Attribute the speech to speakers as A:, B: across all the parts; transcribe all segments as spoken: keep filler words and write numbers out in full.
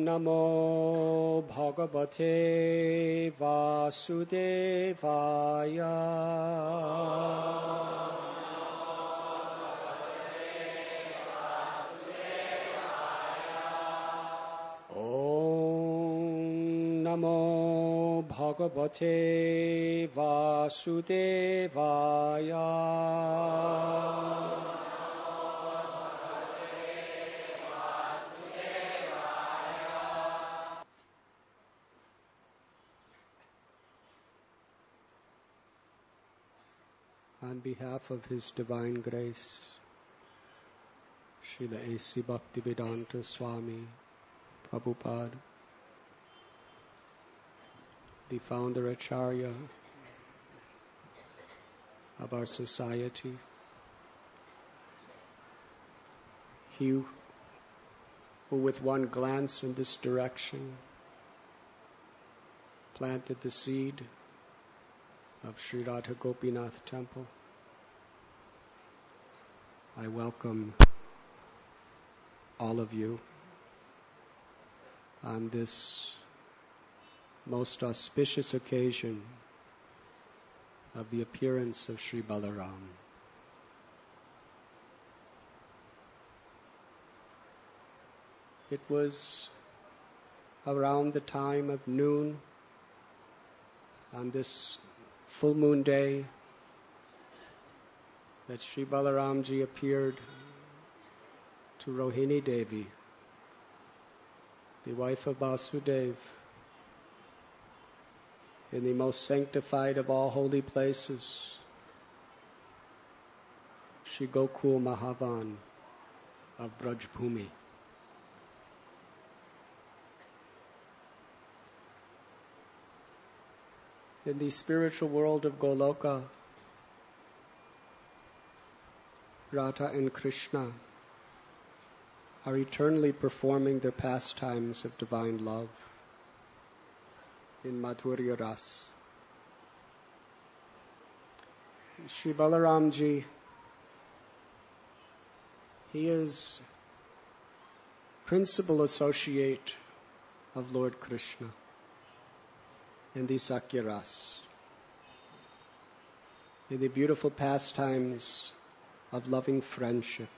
A: Namo Bhagavate Vasudevaya. Om Namo Bhagavate Vasudevaya. On behalf of His Divine Grace, Srila A C Bhaktivedanta Swami Prabhupada, the founder Acharya of our society, he who with one glance in this direction planted the seed of Sri Radha Gopinath Temple. I welcome all of you on this most auspicious occasion of the appearance of Sri Balaram. It was around the time of noon on this full moon day that Sri Balaramji appeared to Rohini Devi, the wife of Vasudeva, in the most sanctified of all holy places, Sri Gokul Mahavan of Brajbhumi. In the spiritual world of Goloka, Radha and Krishna are eternally performing their pastimes of divine love in Madhurya Ras. Sri Balaramji, he is principal associate of Lord Krishna in the Sakya Ras, in the beautiful pastimes of loving friendship.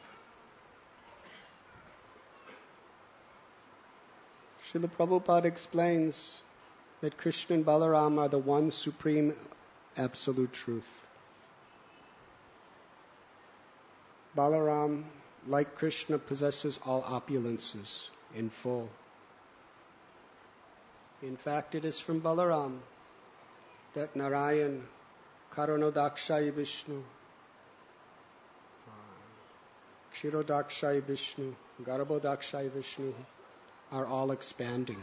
A: Srila Prabhupada explains that Krishna and Balaram are the one supreme absolute truth. Balaram, like Krishna, possesses all opulences in full. In fact, it is from Balaram that Narayan, Karunodakshayi Vishnu, Kshirodakshayi Vishnu, Garbhodakshayi Vishnu are all expanding.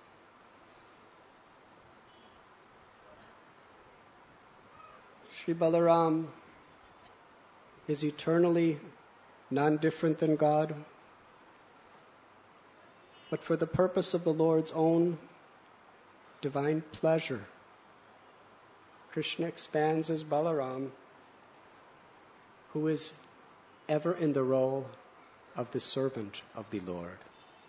A: Sri Balaram is eternally non-different than God, but for the purpose of the Lord's own divine pleasure, Krishna expands as Balaram, who is ever in the role of the servant of the Lord.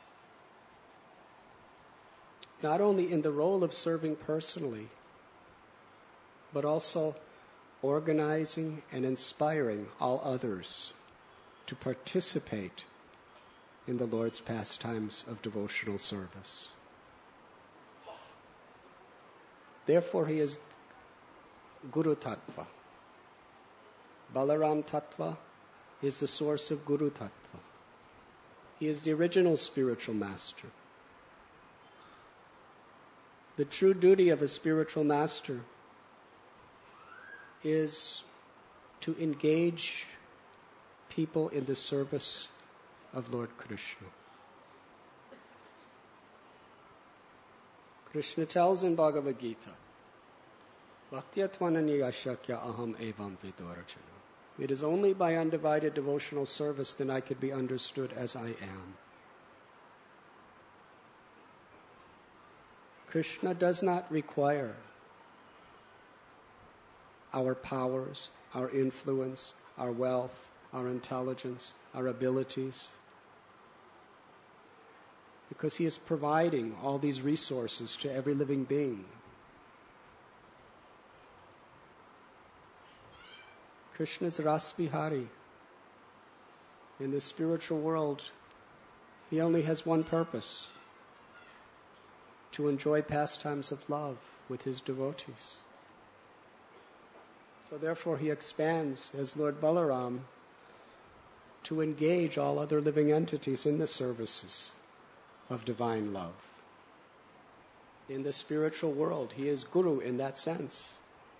A: Not only in the role of serving personally, but also organizing and inspiring all others to participate in the Lord's pastimes of devotional service. Therefore, he is Guru Tattva. Balaram Tattva is the source of Guru Tattva. He is the original spiritual master. The true duty of a spiritual master is to engage people in the service of Lord Krishna. Krishna tells in Bhagavad Gita, Bhaktiyatvananiyashakya aham evam vidorachana. It is only by undivided devotional service that I could be understood as I am. Krishna does not require our powers, our influence, our wealth, our intelligence, our abilities. because he is providing all these resources to every living being. Krishna is Ras Bihari. In the spiritual world, he only has one purpose: to enjoy pastimes of love with his devotees. So therefore he expands as Lord Balaram to engage all other living entities in the services of divine love. In the spiritual world, he is Guru in that sense.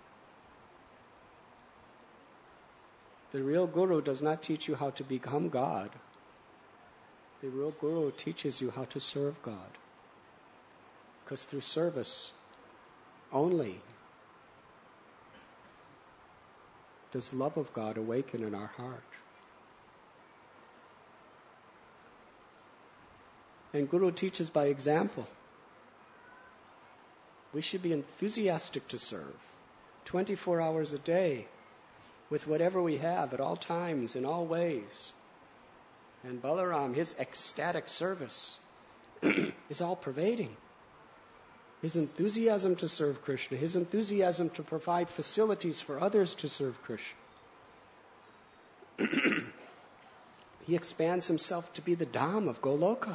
A: The real Guru does not teach you how to become God. The real Guru teaches you how to serve God. Because through service only does love of God awaken in our heart. And Guru teaches by example. We should be enthusiastic to serve, twenty-four hours a day, with whatever we have, at all times, in all ways. And Balaram, his ecstatic service, is all-pervading. His enthusiasm to serve Krishna, his enthusiasm to provide facilities for others to serve Krishna. He expands himself to be the Dham of Goloka.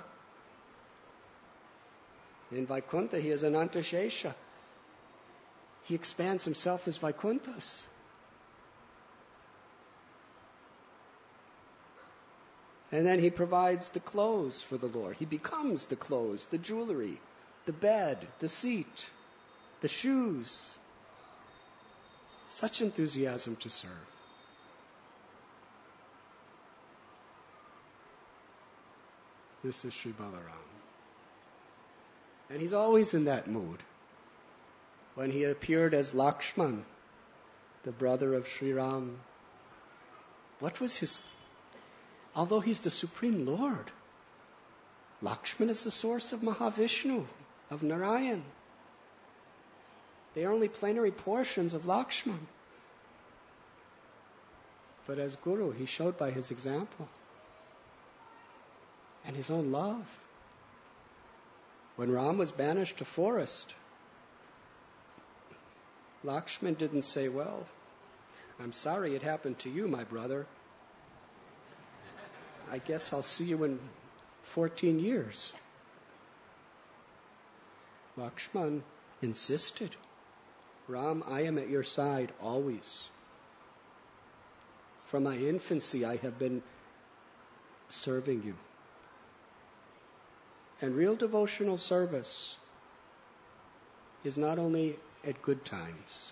A: In Vaikuntha, he is Ananta Shesha. He expands himself as Vaikunthas. And then he provides the clothes for the Lord. He becomes the clothes, the jewelry, the bed, the seat, the shoes. Such enthusiasm to serve. This is Sri Balaram. And he's always in that mood. When he appeared as Lakshman, the brother of Sri Ram, what was his... Although he's the Supreme Lord, Lakshman is the source of Mahavishnu, of Narayan. They are only plenary portions of Lakshman. But as Guru, he showed by his example and his own love. When Ram was banished to forest, Lakshman didn't say, well, I'm sorry it happened to you, my brother. I guess I'll see you in fourteen years. Lakshman insisted, Ram, I am at your side always. From my infancy, I have been serving you. And real devotional service is not only at good times.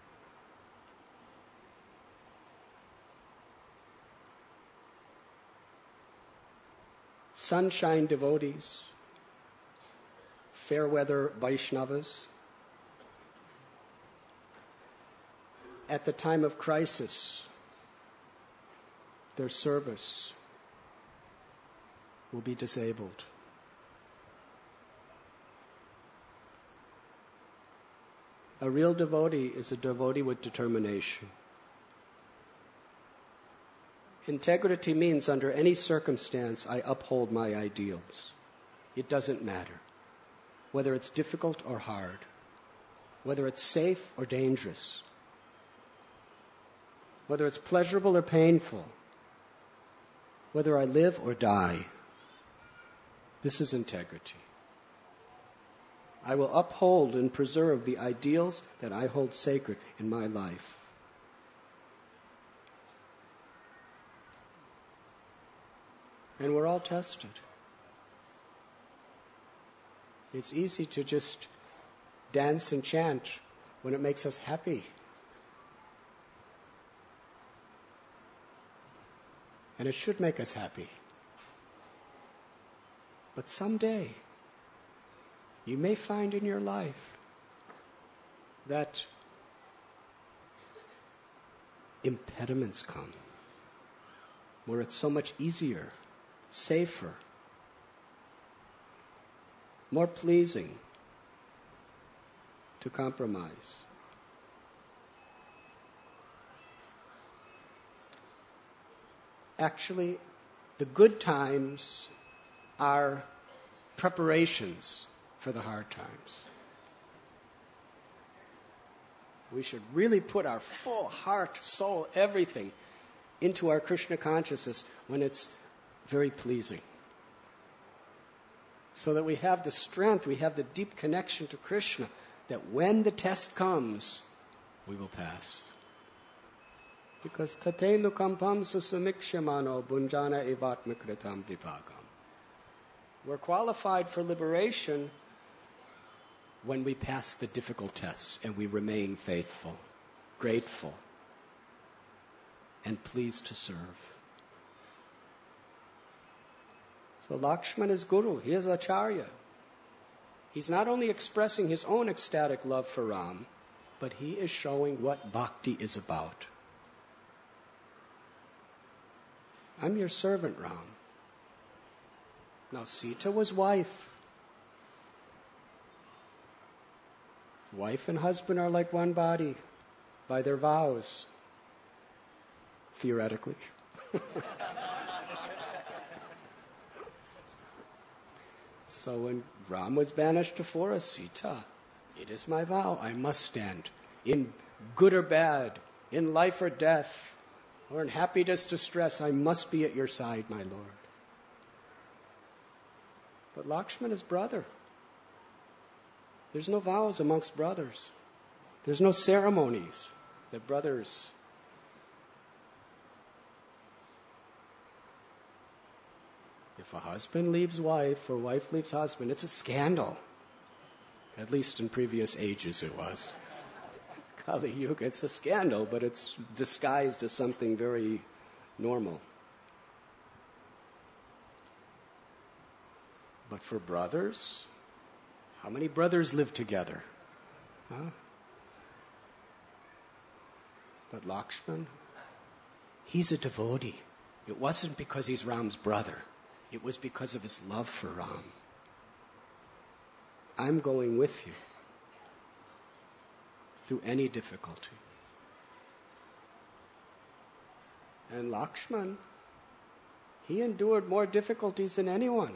A: Sunshine devotees, fair weather Vaishnavas, at the time of crisis, their service will be disabled. A real devotee is a devotee with determination. Integrity means under any circumstance I uphold my ideals. It doesn't matter whether it's difficult or hard, whether it's safe or dangerous, whether it's pleasurable or painful, whether I live or die. This is integrity. I will uphold and preserve the ideals that I hold sacred in my life. And we're all tested. It's easy to just dance and chant when it makes us happy. And it should make us happy. But someday, you may find in your life that impediments come, where it's so much easier, safer, more pleasing to compromise. Actually, the good times are preparations for the hard times. We should really put our full heart, soul, everything into our Krishna consciousness when it's very pleasing. So that we have the strength, we have the deep connection to Krishna, that when the test comes, we will pass. Because tatenu kampam susumikshemano bunjana evatmakritam vipagam. We're qualified for liberation when we pass the difficult tests and we remain faithful, grateful, and pleased to serve. So Lakshmana is Guru, he is Acharya. He's not only expressing his own ecstatic love for Ram, but he is showing what bhakti is about. I'm your servant, Ram. Now Sita was wife. Wife and husband are like one body by their vows. Theoretically. So when Ram was banished to forest, Sita, it is my vow, I must stand. In good or bad, in life or death, or in happiness, distress, I must be at your side, my Lord. But Lakshmana is brother. There's no vows amongst brothers. There's no ceremonies that brothers. If a husband leaves wife or wife leaves husband, it's a scandal. At least in previous ages it was. Kali Yuga, it's a scandal, but it's disguised as something very normal. But for brothers, how many brothers live together? Huh? But Lakshman, he's a devotee. It wasn't because he's Ram's brother. It was because of his love for Ram. I'm going with you through any difficulty. And Lakshman, he endured more difficulties than anyone.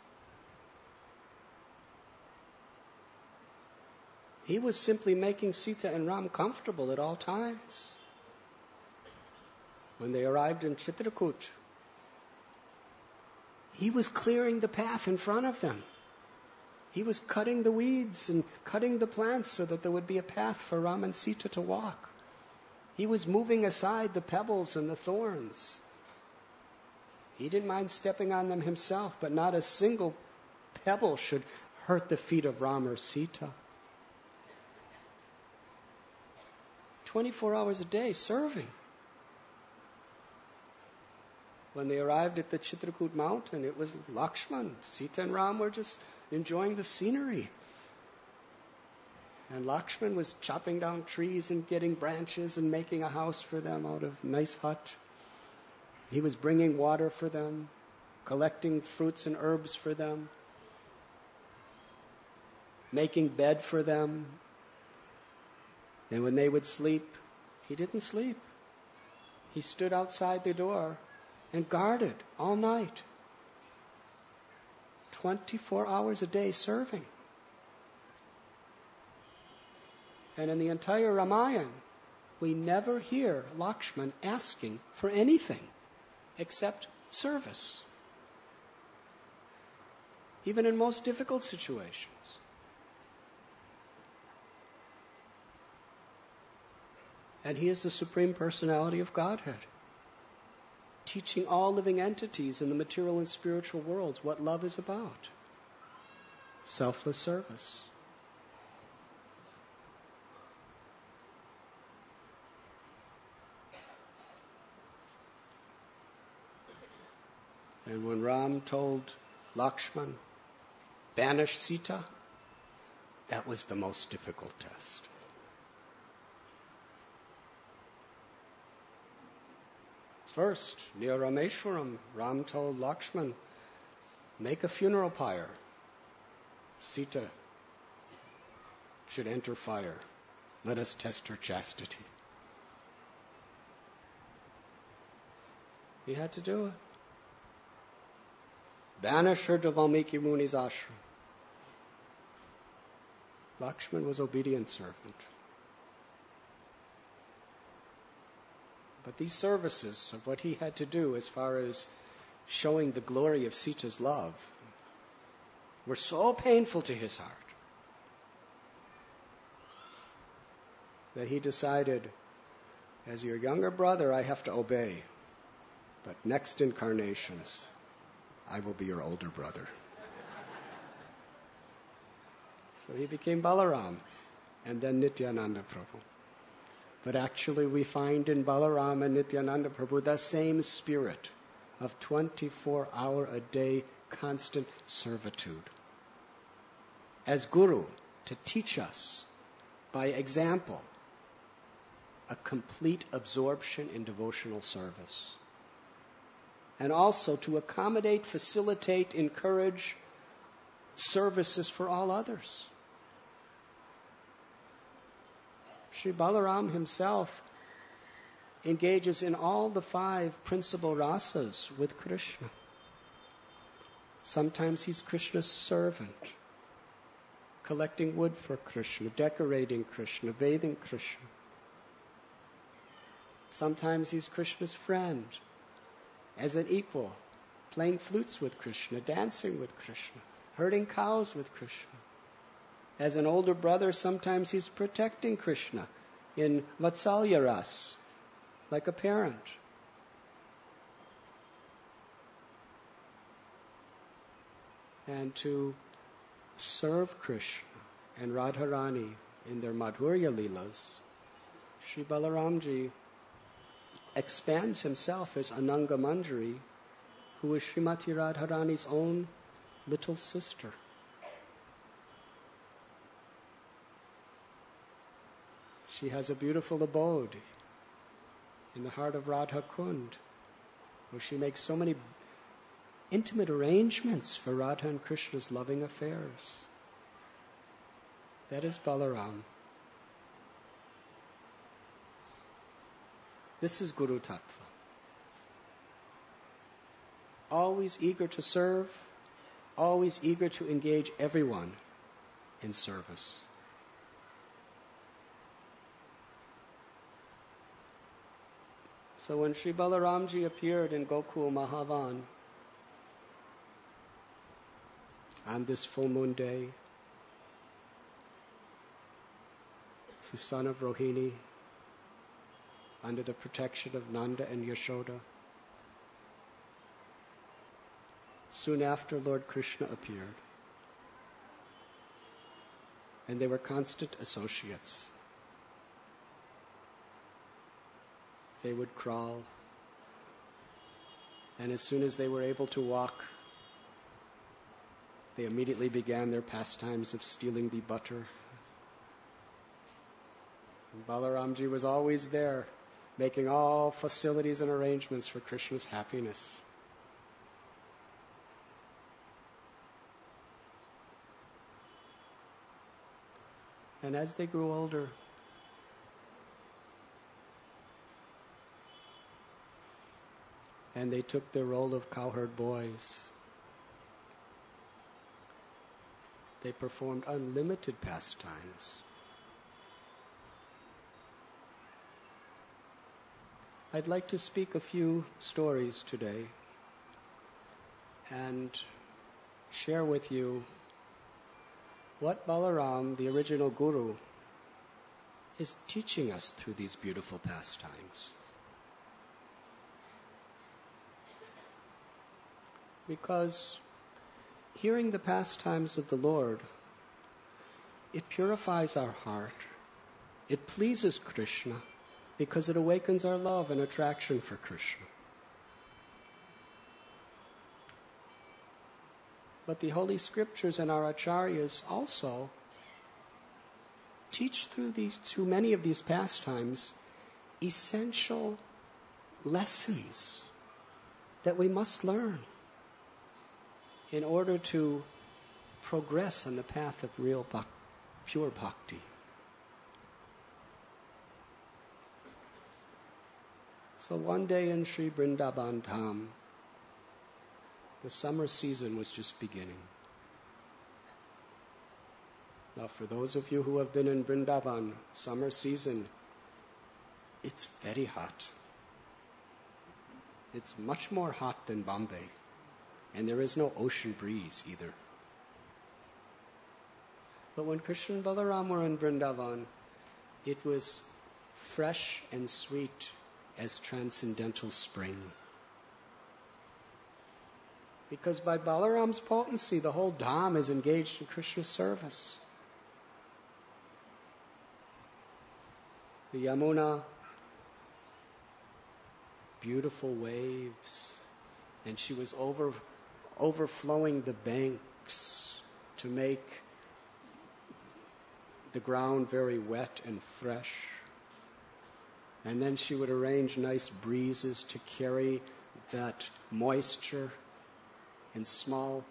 A: He was simply making Sita and Ram comfortable at all times. When they arrived in Chitrakoot, he was clearing the path in front of them. He was cutting the weeds and cutting the plants so that there would be a path for Ram and Sita to walk. He was moving aside the pebbles and the thorns. He didn't mind stepping on them himself, but not a single pebble should hurt the feet of Ram or Sita. twenty-four hours a day serving. When they arrived at the Chitrakoot mountain, it was Lakshman. Sita and Ram were just enjoying the scenery. And Lakshman was chopping down trees and getting branches and making a house for them out of a nice hut. He was bringing water for them, collecting fruits and herbs for them, making bed for them. And when they would sleep, he didn't sleep. He stood outside the door and guarded all night. twenty-four hours a day serving. And in the entire Ramayana, we never hear Lakshman asking for anything except service. Even in most difficult situations. And he is the Supreme Personality of Godhead, teaching all living entities in the material and spiritual worlds what love is about. Selfless service. And when Ram told Lakshman, banish Sita, that was the most difficult test. First, near Rameshwaram, Ram told Lakshman, make a funeral pyre. Sita should enter fire. Let us test her chastity. He had to do it. banished her to Valmiki Muni's ashram. Lakshman was obedient servant. But these services of what he had to do as far as showing the glory of Sita's love were so painful to his heart that he decided, as your younger brother, I have to obey. But next incarnations, I will be your older brother. So he became Balaram and then Nityananda Prabhu. But actually we find in Balaram and Nityananda Prabhu the same spirit of twenty-four hour a day constant servitude. As Guru, to teach us by example a complete absorption in devotional service. And also to accommodate, facilitate, encourage services for all others. Sri Balaram himself engages in all the five principal rasas with Krishna. Sometimes he's Krishna's servant, collecting wood for Krishna, decorating Krishna, bathing Krishna. Sometimes he's Krishna's friend, as an equal, playing flutes with Krishna, dancing with Krishna, herding cows with Krishna. As an older brother, sometimes he's protecting Krishna in Vatsalya Ras, like a parent. And to serve Krishna and Radharani in their Madhurya Leelas, Sri Balaramji expands himself as Ananga Manjari, who is Srimati Radharani's own little sister. She has a beautiful abode in the heart of Radha Kund, where she makes so many intimate arrangements for Radha and Krishna's loving affairs. That is Balaram. This is Guru Tattva. Always eager to serve, always eager to engage everyone in service. So when Sri Balaramji appeared in Gokul Mahavan on this full moon day, as the son of Rohini, under the protection of Nanda and Yashoda, soon after Lord Krishna appeared. And they were constant associates. They would crawl, and as soon as they were able to walk, they immediately began their pastimes of stealing the butter. And Balaramji was always there, making all facilities and arrangements for Krishna's happiness. And as they grew older, and they took their role of cowherd boys, they performed unlimited pastimes. I'd like to speak a few stories today and share with you what Balaram, the original Guru, is teaching us through these beautiful pastimes. Because hearing the pastimes of the Lord, it purifies our heart. It pleases Krishna because it awakens our love and attraction for Krishna. But the Holy Scriptures and our acharyas also teach through these, through many of these pastimes, essential lessons that we must learn in order to progress on the path of real bhak- pure bhakti. So one day in Sri Vrindavan Dham, The summer season was just beginning. Now, for those of you who have been in Vrindavan, summer season, it's very hot. It's much more hot than Bombay. And there is no ocean breeze either. But when Krishna and Balaram were in Vrindavan, it was fresh and sweet as transcendental spring. Because by Balaram's potency, the whole Dham is engaged in Krishna's service. The Yamuna, beautiful waves, and she was over, overflowing the banks to make the ground very wet and fresh. And then she would arrange nice breezes to carry that moisture in small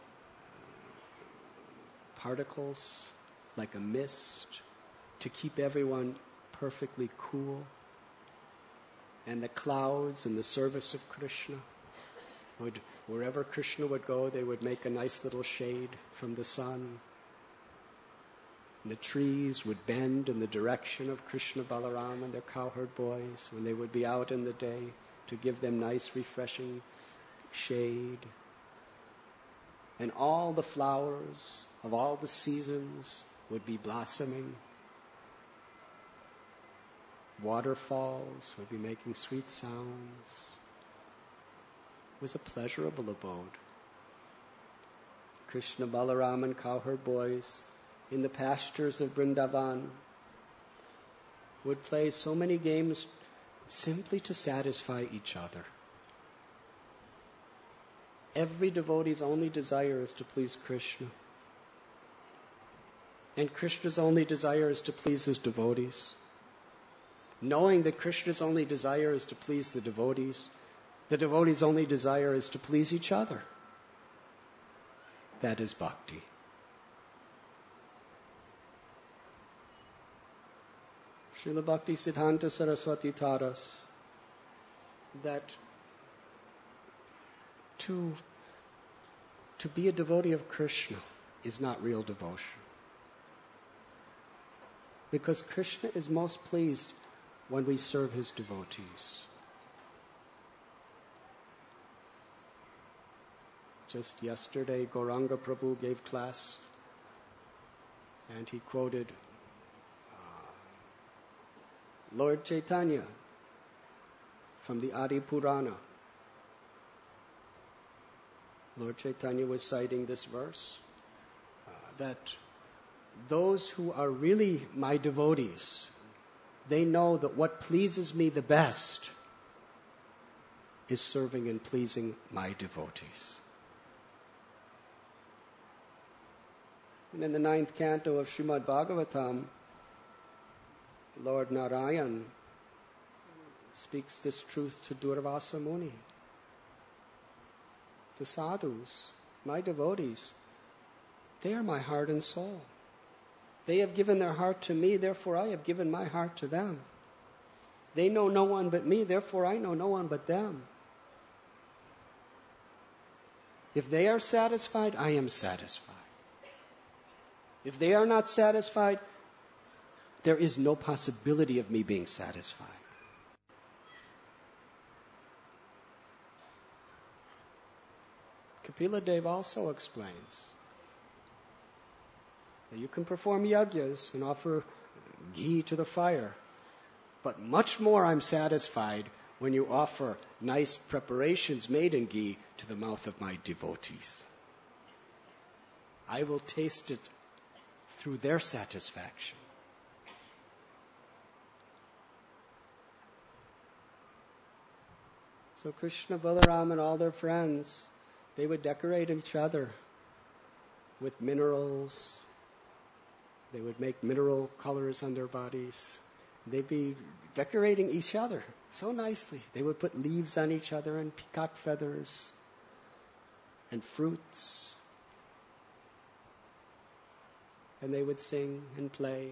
A: particles like a mist to keep everyone perfectly cool. And the clouds in the service of Krishna would, wherever Krishna would go, they would make a nice little shade from the sun. And the trees would bend in the direction of Krishna, Balaram, and their cowherd boys when they would be out in the day to give them nice, refreshing shade. And all the flowers of all the seasons would be blossoming. Waterfalls would be making sweet sounds. It was a pleasurable abode. Krishna, Balaram, and cowherd boys in the pastures of Vrindavan would play so many games simply to satisfy each other. Every devotee's only desire is to please Krishna. And Krishna's only desire is to please his devotees. Knowing that Krishna's only desire is to please the devotees, the devotees' only desire is to please each other. That is bhakti. Srila Bhakti Siddhanta Saraswati taught us that to, to be a devotee of Krishna is not real devotion. Because Krishna is most pleased when we serve his devotees. Just yesterday, Gauranga Prabhu gave class, and he quoted uh, Lord Chaitanya from the Adi Purana. Lord Chaitanya was citing this verse, uh, that those who are really my devotees, they know that what pleases me the best is serving and pleasing my devotees. And in the ninth canto of Srimad Bhagavatam, Lord Narayan speaks this truth to Durvasa Muni. The sadhus, my devotees, they are my heart and soul. They have given their heart to me, therefore I have given my heart to them. They know no one but me, therefore I know no one but them. If they are satisfied, I am satisfied. If they are not satisfied, there is no possibility of me being satisfied. Kapila Dev also explains that you can perform yajnas and offer ghee to the fire, but much more I'm satisfied when you offer nice preparations made in ghee to the mouth of my devotees. I will taste it through their satisfaction. So Krishna, Balaram, and all their friends, they would decorate each other with minerals. They would make mineral colors on their bodies. They'd be decorating each other so nicely. They would put leaves on each other and peacock feathers and fruits. And they would sing and play.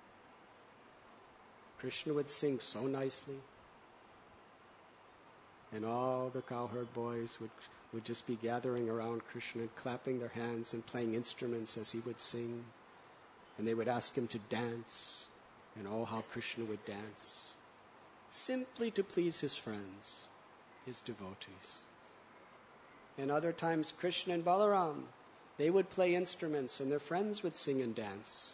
A: Krishna would sing so nicely. And all the cowherd boys would, would just be gathering around Krishna and clapping their hands and playing instruments as he would sing. And they would ask him to dance. And oh, how Krishna would dance. Simply to please his friends, his devotees. And other times Krishna and Balaram, they would play instruments and their friends would sing and dance.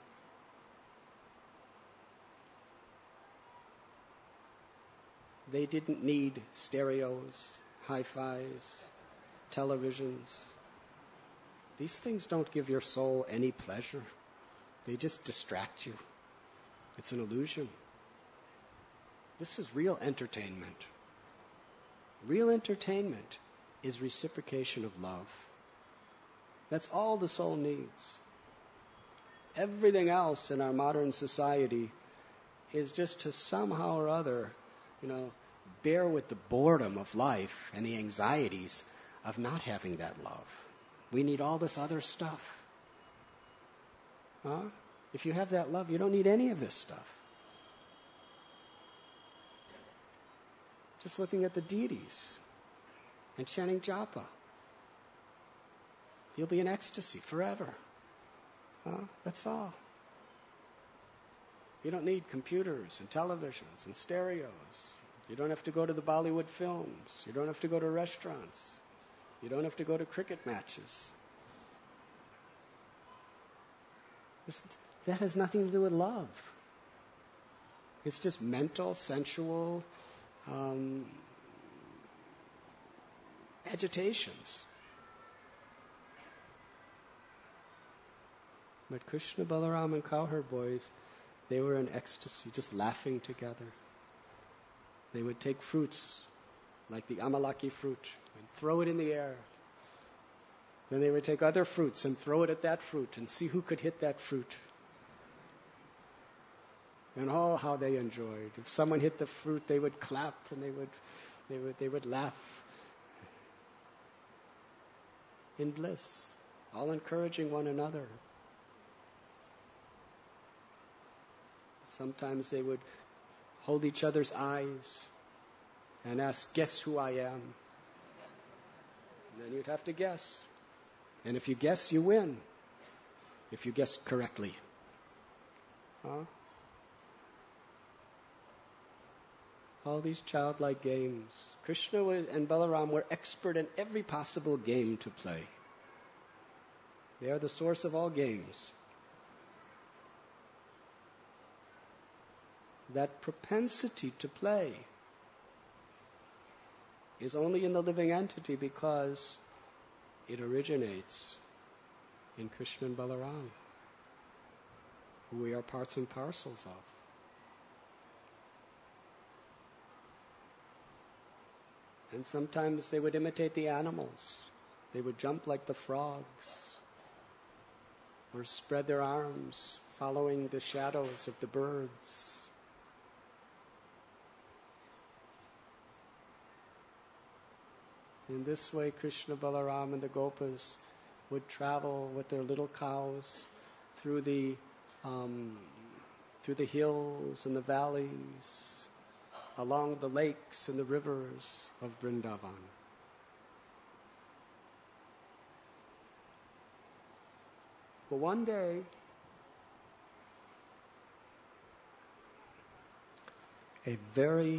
A: They didn't need stereos, hi-fis, televisions. These things don't give your soul any pleasure. They just distract you. It's an illusion. This is real entertainment. Real entertainment is reciprocation of love. That's all the soul needs. Everything else in our modern society is just to somehow or other, you know, bear with the boredom of life and the anxieties of not having that love. We need all this other stuff. Huh? If you have that love, you don't need any of this stuff. Just looking at the deities and chanting japa. You'll be in ecstasy forever. Huh? That's all. You don't need computers and televisions and stereos. You don't have to go to the Bollywood films. You don't have to go to restaurants. You don't have to go to cricket matches. This, that has nothing to do with love. It's just mental, sensual um, agitations. But Krishna, Balaram, and cowherd boys, they were in ecstasy, just laughing together. They would take fruits, like the amalaki fruit, and throw it in the air. Then they would take other fruits and throw it at that fruit and see who could hit that fruit. And oh, how they enjoyed. If someone hit the fruit, they would clap and they would, they would, they would laugh in bliss, all encouraging one another. Sometimes they would hold each other's eyes and ask, "Guess who I am?" And then you'd have to guess. And if you guess, you win. If you guess correctly. Huh? All these childlike games. Krishna and Balaram were expert in every possible game to play. They are the source of all games. That propensity to play is only in the living entity because it originates in Krishna and Balaram, who we are parts and parcels of. And sometimes they would imitate the animals. They would jump like the frogs, or spread their arms, following the shadows of the birds. In this way, Krishna, Balaram, and the Gopas would travel with their little cows through the um, through the hills and the valleys, along the lakes and the rivers of Vrindavan. But one day, a very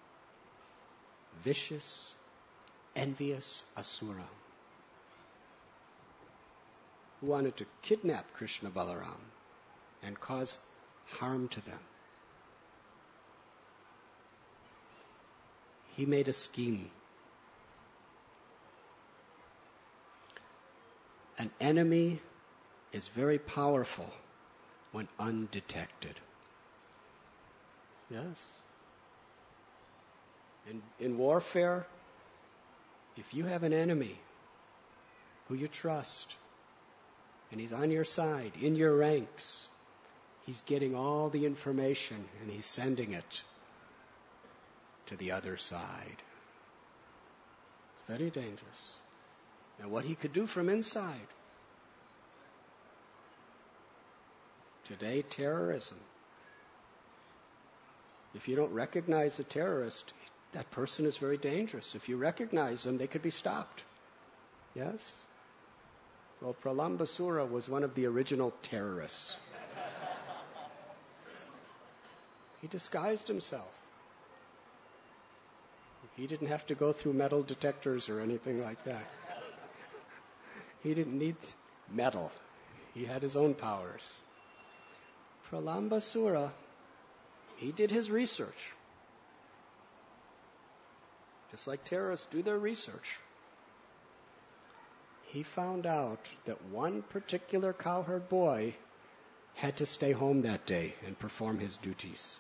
A: vicious, envious asura who wanted to kidnap Krishna, Balaram and cause harm to them. He made a scheme. An enemy is very powerful when undetected. Yes. In, in warfare, if you have an enemy who you trust, and he's on your side, in your ranks, he's getting all the information and he's sending it to the other side. It's very dangerous. And what he could do from inside. Today, terrorism. If you don't recognize a terrorist, that person is very dangerous. If you recognize them, they could be stopped. Yes? Well, Pralambasura was one of the original terrorists. He disguised himself. He didn't have to go through metal detectors or anything like that. He didn't need metal. He had his own powers. Pralambasura, he did his research. Just like terrorists do their research. He found out that one particular cowherd boy had to stay home that day and perform his duties.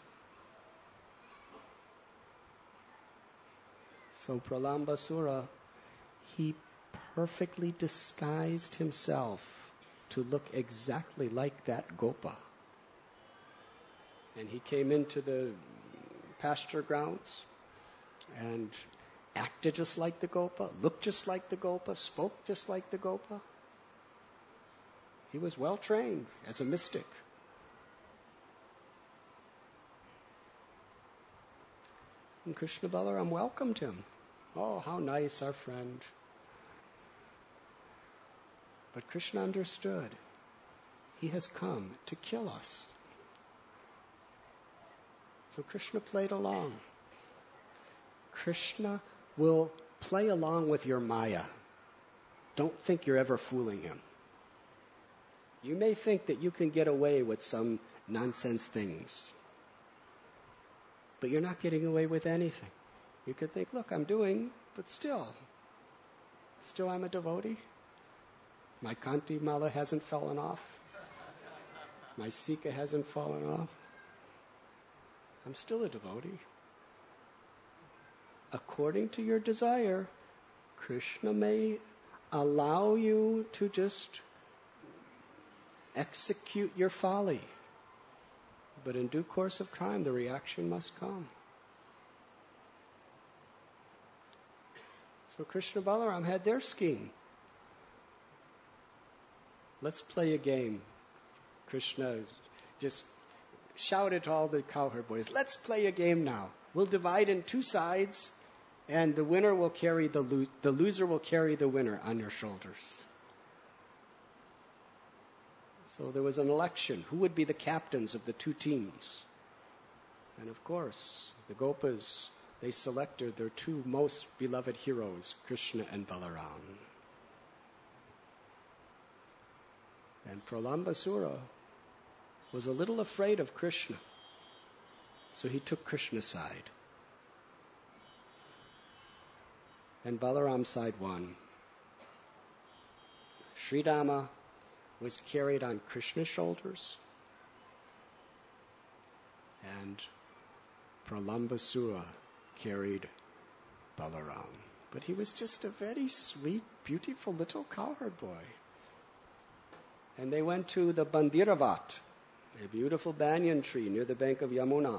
A: So Pralambasura, he perfectly disguised himself to look exactly like that Gopa. And he came into the pasture grounds and acted just like the Gopa, looked just like the Gopa, spoke just like the Gopa. He was well trained as a mystic. And Krishna Balaram welcomed him. Oh, how nice, our friend. But Krishna understood. He has come to kill us. So Krishna played along. Krishna will play along with your maya. Don't think you're ever fooling him. You may think that you can get away with some nonsense things, but you're not getting away with anything. You could think, look, I'm doing, but still, still I'm a devotee. My Kanti Mala hasn't fallen off. My Sika hasn't fallen off. I'm still a devotee. According to your desire, Krishna may allow you to just execute your folly. But in due course of time, the reaction must come. So Krishna Balaram had their scheme. Let's play a game. Krishna just shouted to all the cowherd boys, let's play a game now. We'll divide in two sides, and the winner will carry the lo- the loser will carry the winner on your shoulders. So there was an election. Who would be the captains of the two teams? And of course, the Gopas, they selected their two most beloved heroes, Krishna and Balaram. And Pralambasura was a little afraid of Krishna. So he took Krishna's side. And Balaram's side won. Sri Rama was carried on Krishna's shoulders, and Pralambasura carried Balaram. But he was just a very sweet, beautiful little cowherd boy. And they went to the Bandiravat, a beautiful banyan tree near the bank of Yamuna.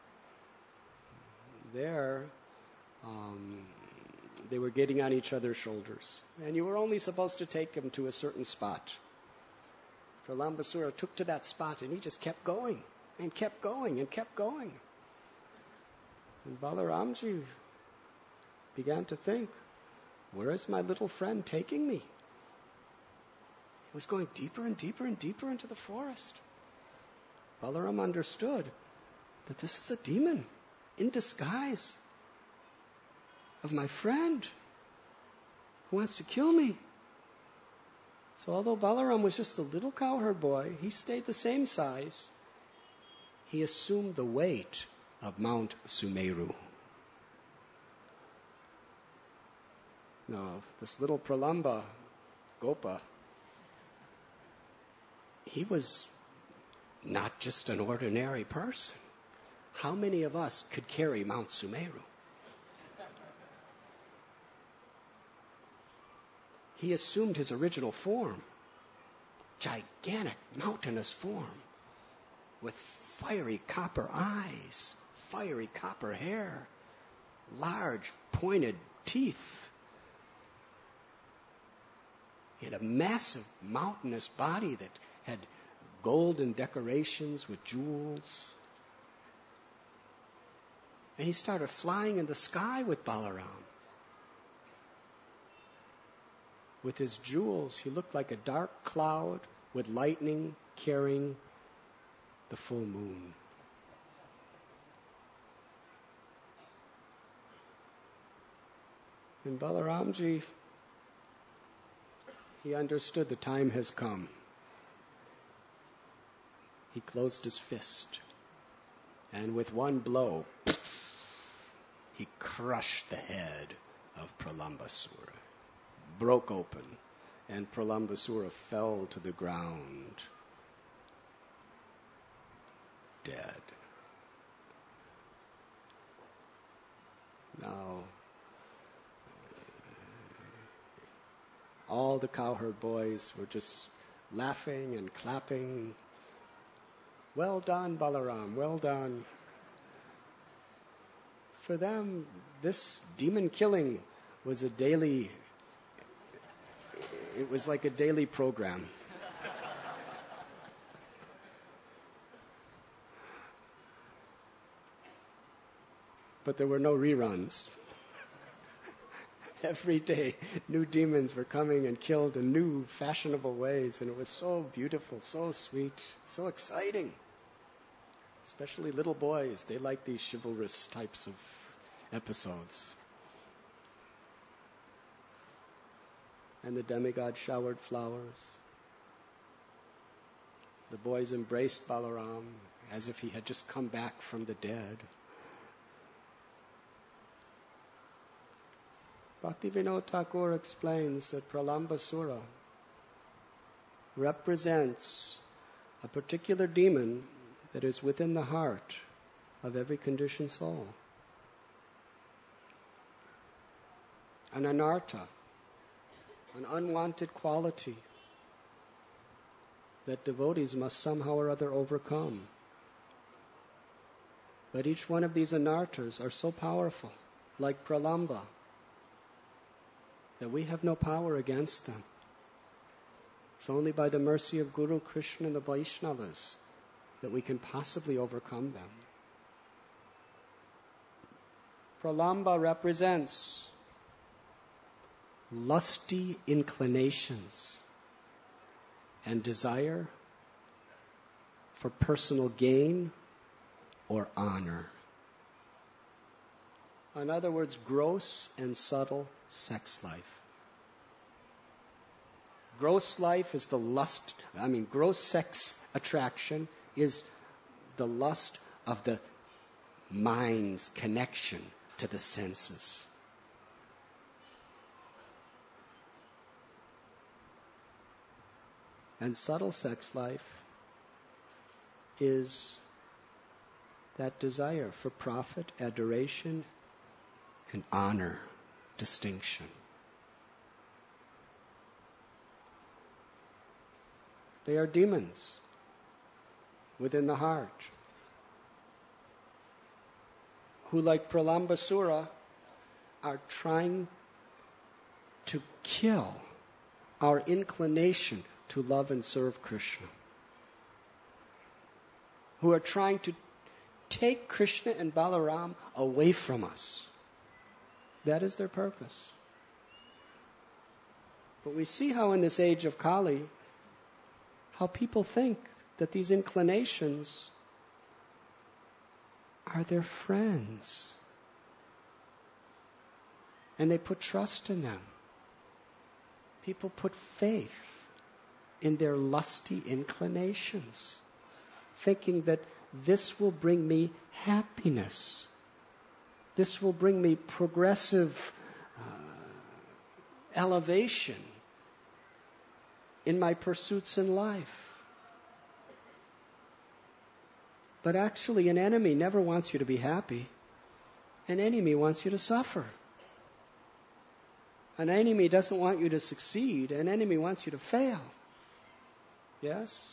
A: There, um, they were getting on each other's shoulders. And you were only supposed to take him to a certain spot. Pralambasura took to that spot and he just kept going and kept going and kept going. And Balaramji began to think, where is my little friend taking me? He was going deeper and deeper and deeper into the forest. Balaram understood that this is a demon in disguise of my friend who wants to kill me. So although Balaram was just a little cowherd boy, he stayed the same size. He assumed the weight of Mount Sumeru. Now, this little Pralamba Gopa, he was not just an ordinary person. How many of us could carry Mount Sumeru? He assumed his original form, gigantic, mountainous form, with fiery copper eyes, fiery copper hair, large pointed teeth. He had a massive mountainous body that had golden decorations with jewels. And he started flying in the sky with Balaram. With his jewels, he looked like a dark cloud with lightning carrying the full moon. And Balaramji, he understood the time has come. He closed his fist, and with one blow, he crushed the head of Pralambasura, broke open, and Pralambasura fell to the ground, dead. Now, all the cowherd boys were just laughing and clapping. Well done, Balaram, well done. For them, this demon killing was a daily, it was like a daily program. But there were no reruns. Every day, new demons were coming and killed in new, fashionable ways, and it was so beautiful, so sweet, so exciting. Especially little boys, they like these chivalrous types of episodes. And the demigod showered flowers. The boys embraced Balaram as if he had just come back from the dead. Bhaktivinoda Thakur explains that Pralambasura represents a particular demon that is within the heart of every conditioned soul. An anartha, an unwanted quality that devotees must somehow or other overcome. But each one of these anarthas are so powerful, like Pralamba, that we have no power against them. It's only by the mercy of Guru, Krishna, and the Vaishnavas that we can possibly overcome them. Pralamba represents lusty inclinations and desire for personal gain or honor. In other words, gross and subtle sex life. Gross life is the lust, I mean, gross sex attraction is the lust of the mind's connection to the senses. And subtle sex life is that desire for profit, adoration, and honor, distinction. They are demons within the heart who, like Pralambasura, are trying to kill our inclination to love and serve Krishna, who are trying to take Krishna and Balaram away from us. That is their purpose. But we see how in this age of Kali, how people think that these inclinations are their friends. And they put trust in them. People put faith in their lusty inclinations, thinking that this will bring me happiness. This will bring me progressive uh, elevation in my pursuits in life. But actually, an enemy never wants you to be happy. An enemy wants you to suffer. An enemy doesn't want you to succeed. An enemy wants you to fail. Yes?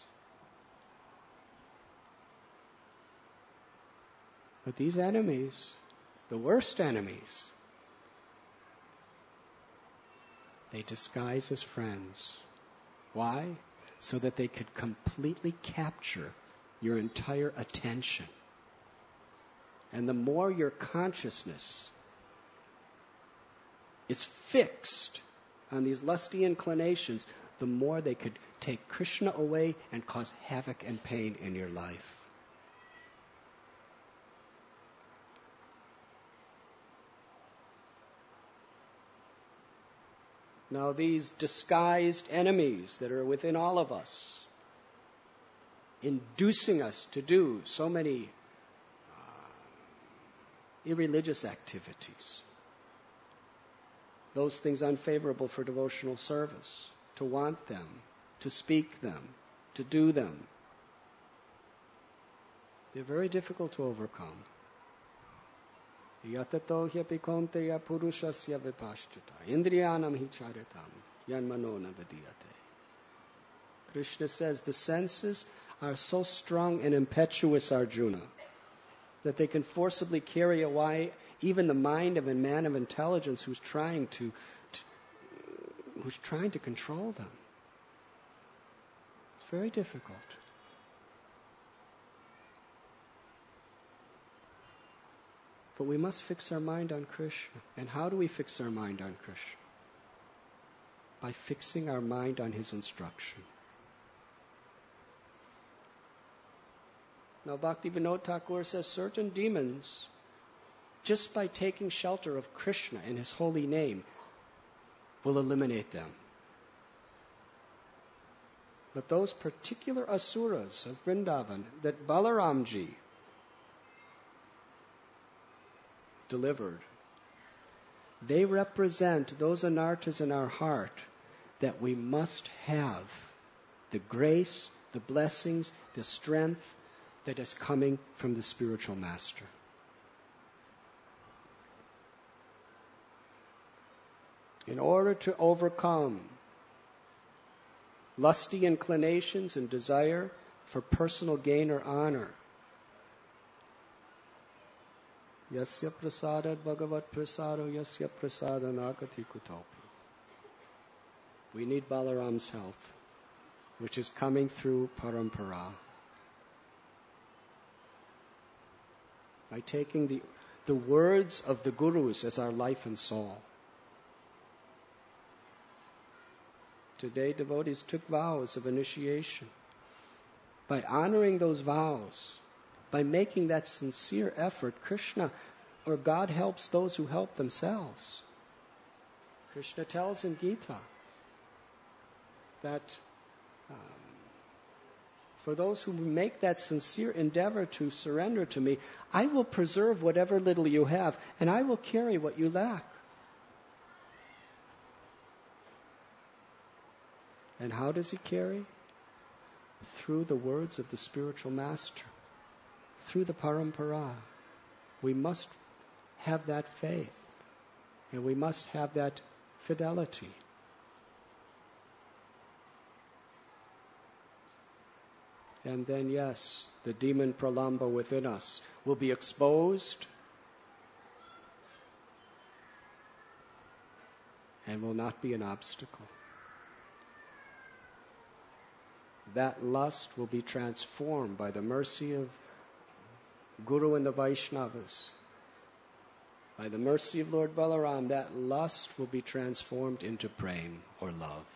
A: But these enemies, the worst enemies, they disguise as friends. Why? So that they could completely capture your entire attention And the more your consciousness is fixed on these lusty inclinations, the more they could take Krishna away and cause havoc and pain in your life. Now these disguised enemies that are within all of us, inducing us to do so many uh, irreligious activities, those things unfavorable for devotional service, to want them, to speak them, to do them, they're very difficult to overcome. Yatato hyapi konteya purushasya vipashchita indriyanam hi charitam yanmano navadiyate. Krishna says the senses are so strong and impetuous, Arjuna, that they can forcibly carry away even the mind of a man of intelligence who's trying to, to who's trying to control them. It's very difficult. But we must fix our mind on Krishna. And how do we fix our mind on Krishna? By fixing our mind on His instruction. Now Bhaktivinoda Thakur says certain demons, just by taking shelter of Krishna in His holy name, will eliminate them. But those particular asuras of Vrindavan that Balaramji delivered, they represent those anarthas in our heart that we must have the grace, the blessings, the strength that is coming from the spiritual master. In order to overcome lusty inclinations and desire for personal gain or honor, Yasya prasadat bhagavat prasado yasya prasadanagati kutopi. We need Balaram's help, which is coming through parampara. By taking the, the words of the gurus as our life and soul. Today, devotees took vows of initiation. By honoring those vows, by making that sincere effort, Krishna or God helps those who help themselves. Krishna tells in Gita that um, for those who make that sincere endeavor to surrender to me, I will preserve whatever little you have, and I will carry what you lack. And how does He carry? Through the words of the spiritual master, through the parampara. We must have that faith, and we must have that fidelity. And then, yes, the demon Pralamba within us will be exposed and will not be an obstacle. That lust will be transformed by the mercy of Guru and the Vaishnavas. By the mercy of Lord Balaram, that lust will be transformed into prema or love.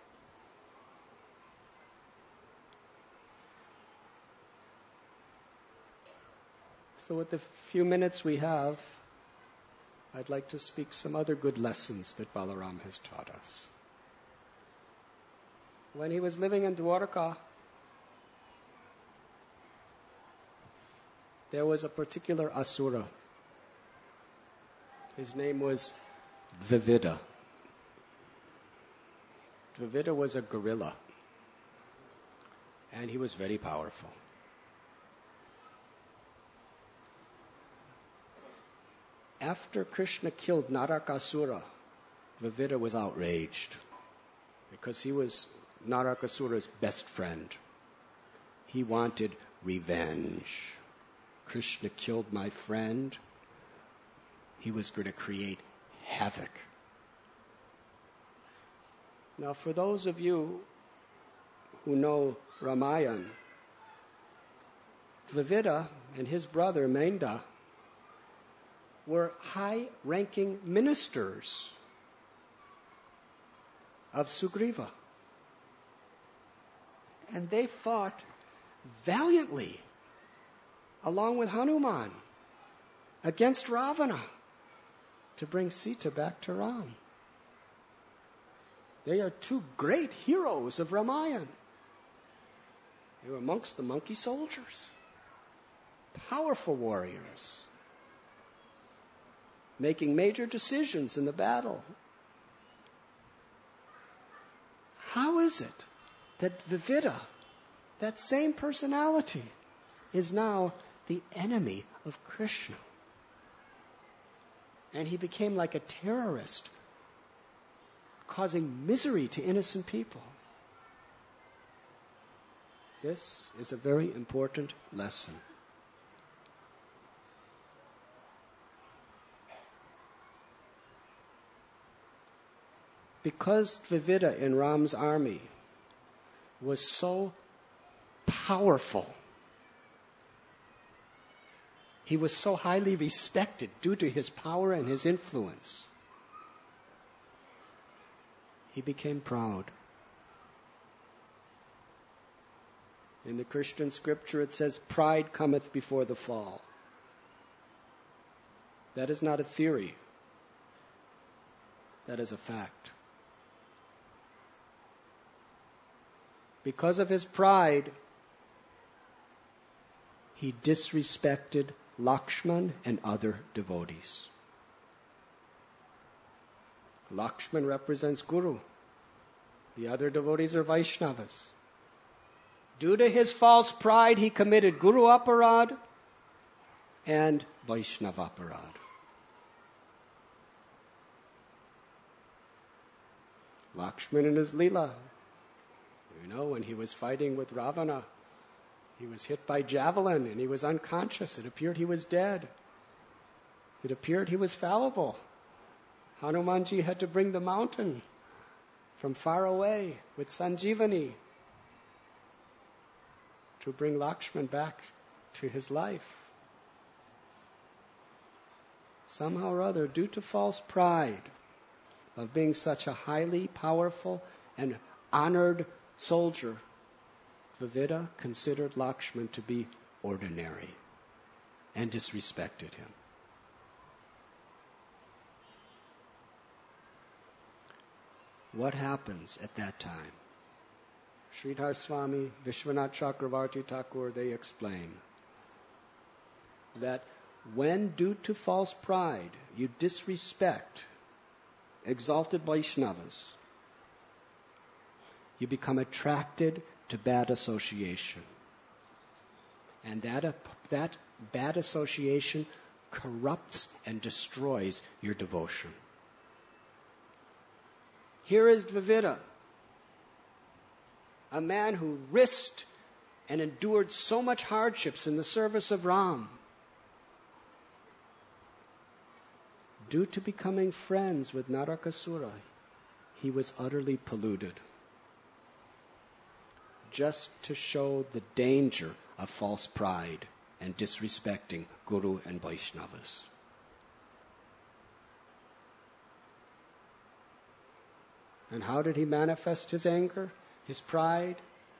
A: So with the few minutes we have, I'd like to speak some other good lessons that Balaram has taught us. When he was living in Dwarka, there was a particular asura. His name was Dvivida. Dvivida was a gorilla, and he was very powerful. After Krishna killed Narakasura, Dvivida was outraged because he was Narakasura's best friend. He wanted revenge. Krishna killed my friend. He was going to create havoc. Now, for those of you who know Ramayana, Dvivida and his brother Menda were high-ranking ministers of Sugriva. And they fought valiantly, along with Hanuman, against Ravana to bring Sita back to Ram. They are two great heroes of Ramayana. They were amongst the monkey soldiers, powerful warriors, making major decisions in the battle. How is it that Vivida, that same personality, is now the enemy of Krishna? And he became like a terrorist, causing misery to innocent people. This is a very important lesson. Because Dvivida in Ram's army was so powerful, he was so highly respected due to his power and his influence, he became proud. In the Christian scripture it says, pride cometh before the fall. That is not a theory. That is a fact. Because of his pride, he disrespected Lakshman and other devotees. Lakshman represents Guru. The other devotees are Vaishnavas. Due to his false pride, he committed Guru Aparad and Vaishnava Aparad. Lakshman in his Leela, you know, when he was fighting with Ravana, he was hit by javelin and he was unconscious. It appeared he was dead. It appeared he was fallible. Hanumanji had to bring the mountain from far away with Sanjeevani to bring Lakshman back to his life. Somehow or other, due to false pride of being such a highly powerful and honored soldier, Dvivida considered Lakshman to be ordinary and disrespected him. What happens at that time? Sridhar Swami, Vishwanath Chakravarti Thakur, they explain that when due to false pride you disrespect exalted Vaishnavas, you become attracted to bad association. And that, uh, that bad association corrupts and destroys your devotion. Here is Dvivida, a man who risked and endured so much hardships in the service of Ram. Due to becoming friends with Narakasura, he was utterly polluted. Just to show the danger of false pride and disrespecting Guru and Vaishnavas. And how did he manifest his anger, his pride?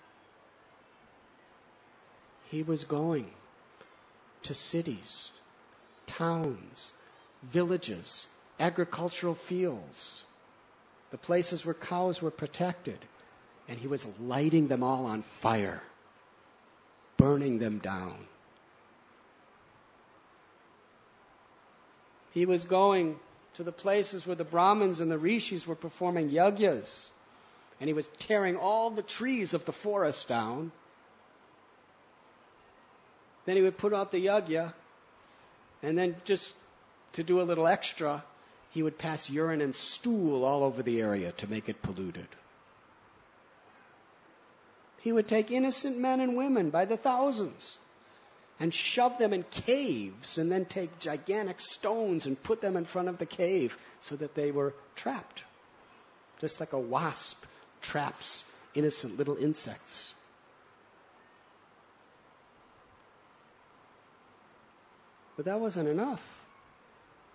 A: He was going to cities, towns, villages, agricultural fields, the places where cows were protected, and he was lighting them all on fire, burning them down. He was going to the places where the Brahmins and the Rishis were performing yagyas, and he was tearing all the trees of the forest down. Then he would put out the yagya, and then just to do a little extra, he would pass urine and stool all over the area to make it polluted. He would take innocent men and women by the thousands and shove them in caves and then take gigantic stones and put them in front of the cave so that they were trapped. Just like a wasp traps innocent little insects. But that wasn't enough.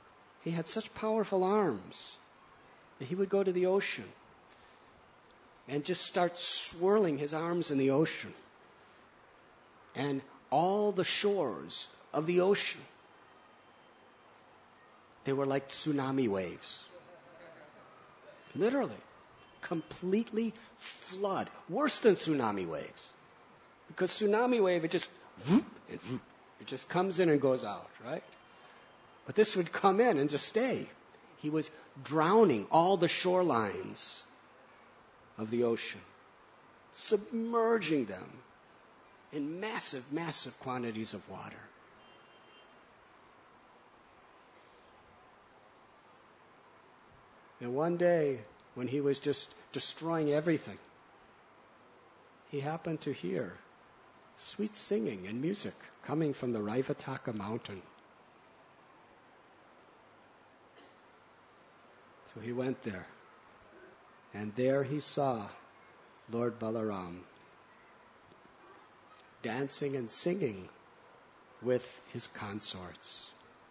A: He had such powerful arms that he would go to the ocean and just start swirling his arms in the ocean. And all the shores of the ocean, they were like tsunami waves. Literally. Completely flood. Worse than tsunami waves. Because tsunami wave, it just whoop and whoop. It just comes in and goes out, right? But this would come in and just stay. He was drowning all the shorelines of the ocean, submerging them in massive, massive quantities of water. And one day, when he was just destroying everything, he happened to hear sweet singing and music coming from the Raivataka mountain. So he went there, and there he saw Lord Balaram dancing and singing with his consorts.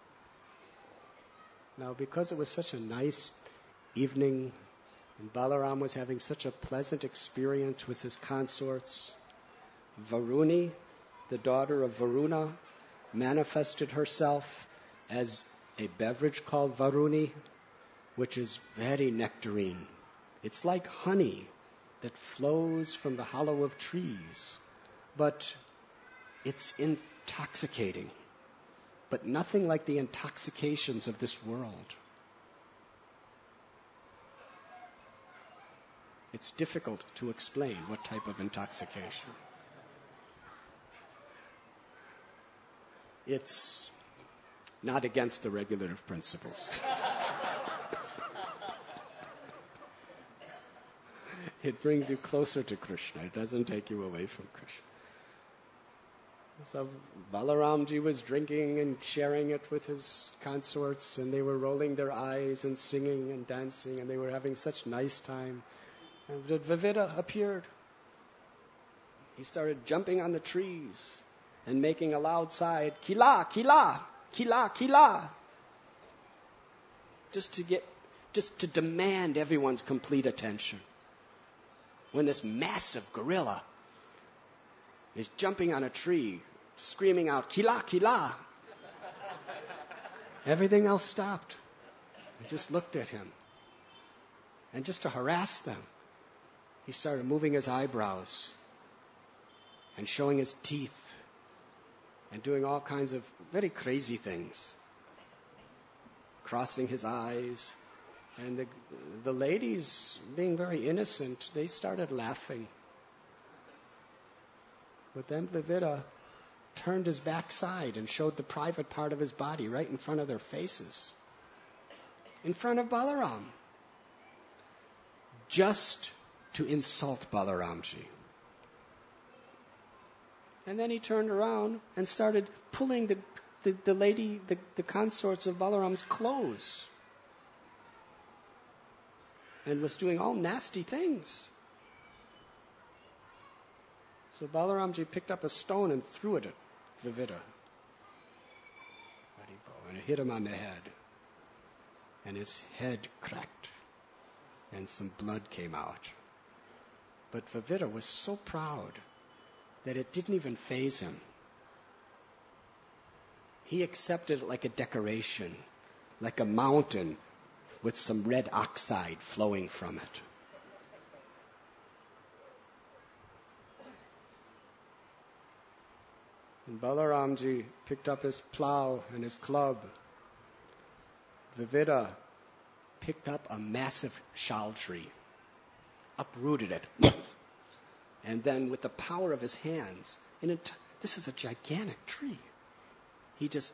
A: Now, because it was such a nice evening, and Balaram was having such a pleasant experience with his consorts, Varuni, the daughter of Varuna, manifested herself as a beverage called Varuni, which is very nectarine. It's like honey that flows from the hollow of trees, but it's intoxicating, but nothing like the intoxications of this world. It's difficult to explain what type of intoxication. It's not against the regulative principles. It brings you closer to Krishna. It doesn't take you away from Krishna. So Balaramji was drinking and sharing it with his consorts, and they were rolling their eyes and singing and dancing, and they were having such nice time. And Vivida appeared. He started jumping on the trees and making a loud sigh, Kila, Kila, Kila, Kila. Just to get, just to demand everyone's complete attention. When this massive gorilla is jumping on a tree, screaming out, Kila, Kila. Everything else stopped. They just looked at him. And just to harass them, he started moving his eyebrows and showing his teeth and doing all kinds of very crazy things. Crossing his eyes. And the, the ladies, being very innocent, they started laughing. But then Vivida turned his backside and showed the private part of his body right in front of their faces. In front of Balaram. Just to insult Balaramji. And then he turned around and started pulling the, the, the lady, the, the consorts of Balaram's clothes. And was doing all nasty things. So Balaramji picked up a stone and threw it at Vivida. And it hit him on the head. And his head cracked. And some blood came out. But Vivida was so proud that it didn't even faze him. He accepted it like a decoration, like a mountain with some red oxide flowing from it. And Balaramji picked up his plow and his club. Vivida picked up a massive shal tree, uprooted it, and then with the power of his hands, and it, this is a gigantic tree, he just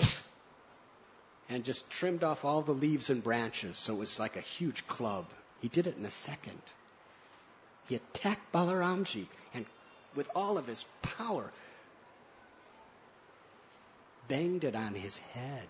A: and just trimmed off all the leaves and branches, so it was like a huge club. He did it in a second. He attacked Balaramji, and with all of his power, banged it on his head.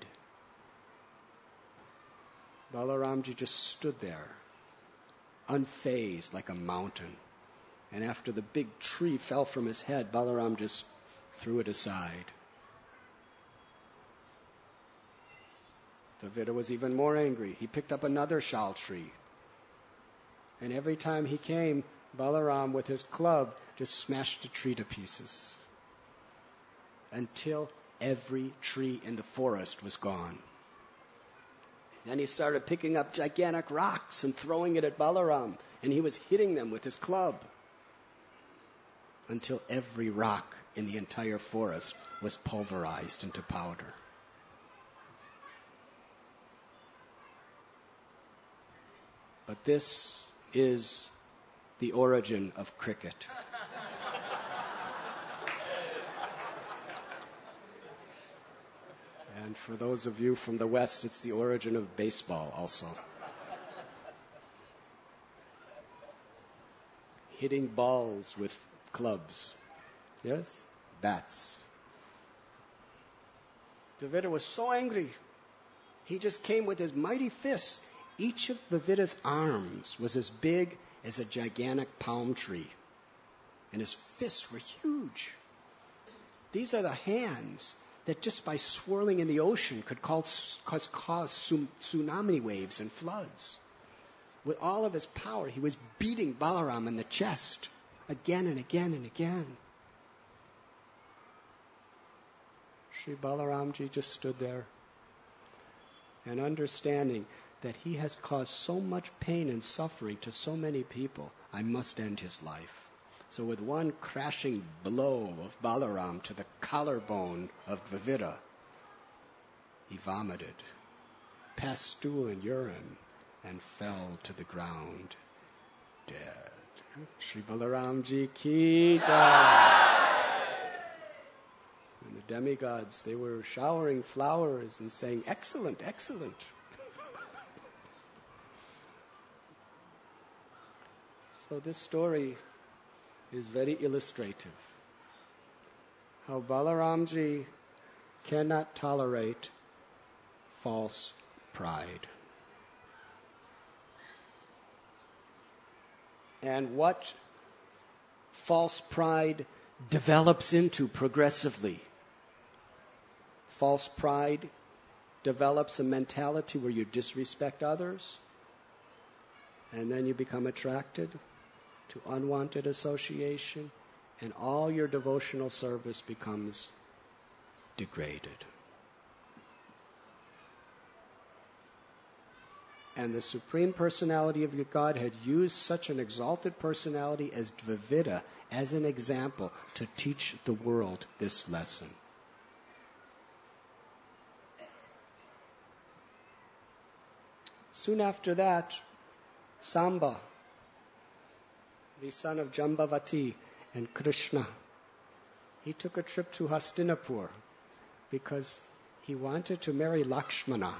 A: Balaramji just stood there, unfazed like a mountain. And after the big tree fell from his head, Balaram just threw it aside. Dravida was even more angry. He picked up another shal tree. And every time he came, Balaram with his club just smashed the tree to pieces. Until every tree in the forest was gone. Then he started picking up gigantic rocks and throwing it at Balaram. And he was hitting them with his club. Until every rock in the entire forest was pulverized into powder. But this is the origin of cricket. And for those of you from the West, it's the origin of baseball also. Hitting balls with clubs. Yes? Bats. Dravida was so angry. He just came with his mighty fists. Each of Dravida's arms was as big as a gigantic palm tree. And his fists were huge. These are the hands that just by swirling in the ocean could cause, cause, cause tsunami waves and floods. With all of his power, he was beating Balaram in the chest again and again and again. Sri Balaramji just stood there and understanding that he has caused so much pain and suffering to so many people, I must end his life. So with one crashing blow of Balaram to the collarbone of Dravida, he vomited, passed stool and urine, and fell to the ground, dead. Sri Balaramji ki jai. And the demigods, they were showering flowers and saying, excellent, excellent. So this story is very illustrative. How Balaramji cannot tolerate false pride. And what false pride develops into progressively. False pride develops a mentality where you disrespect others, and then you become attracted to unwanted association, and all your devotional service becomes degraded. And the Supreme Personality of your Godhead used such an exalted personality as Dravida as an example to teach the world this lesson. Soon after that, Samba, the son of Jambavati and Krishna, he took a trip to Hastinapur because he wanted to marry Lakshmana.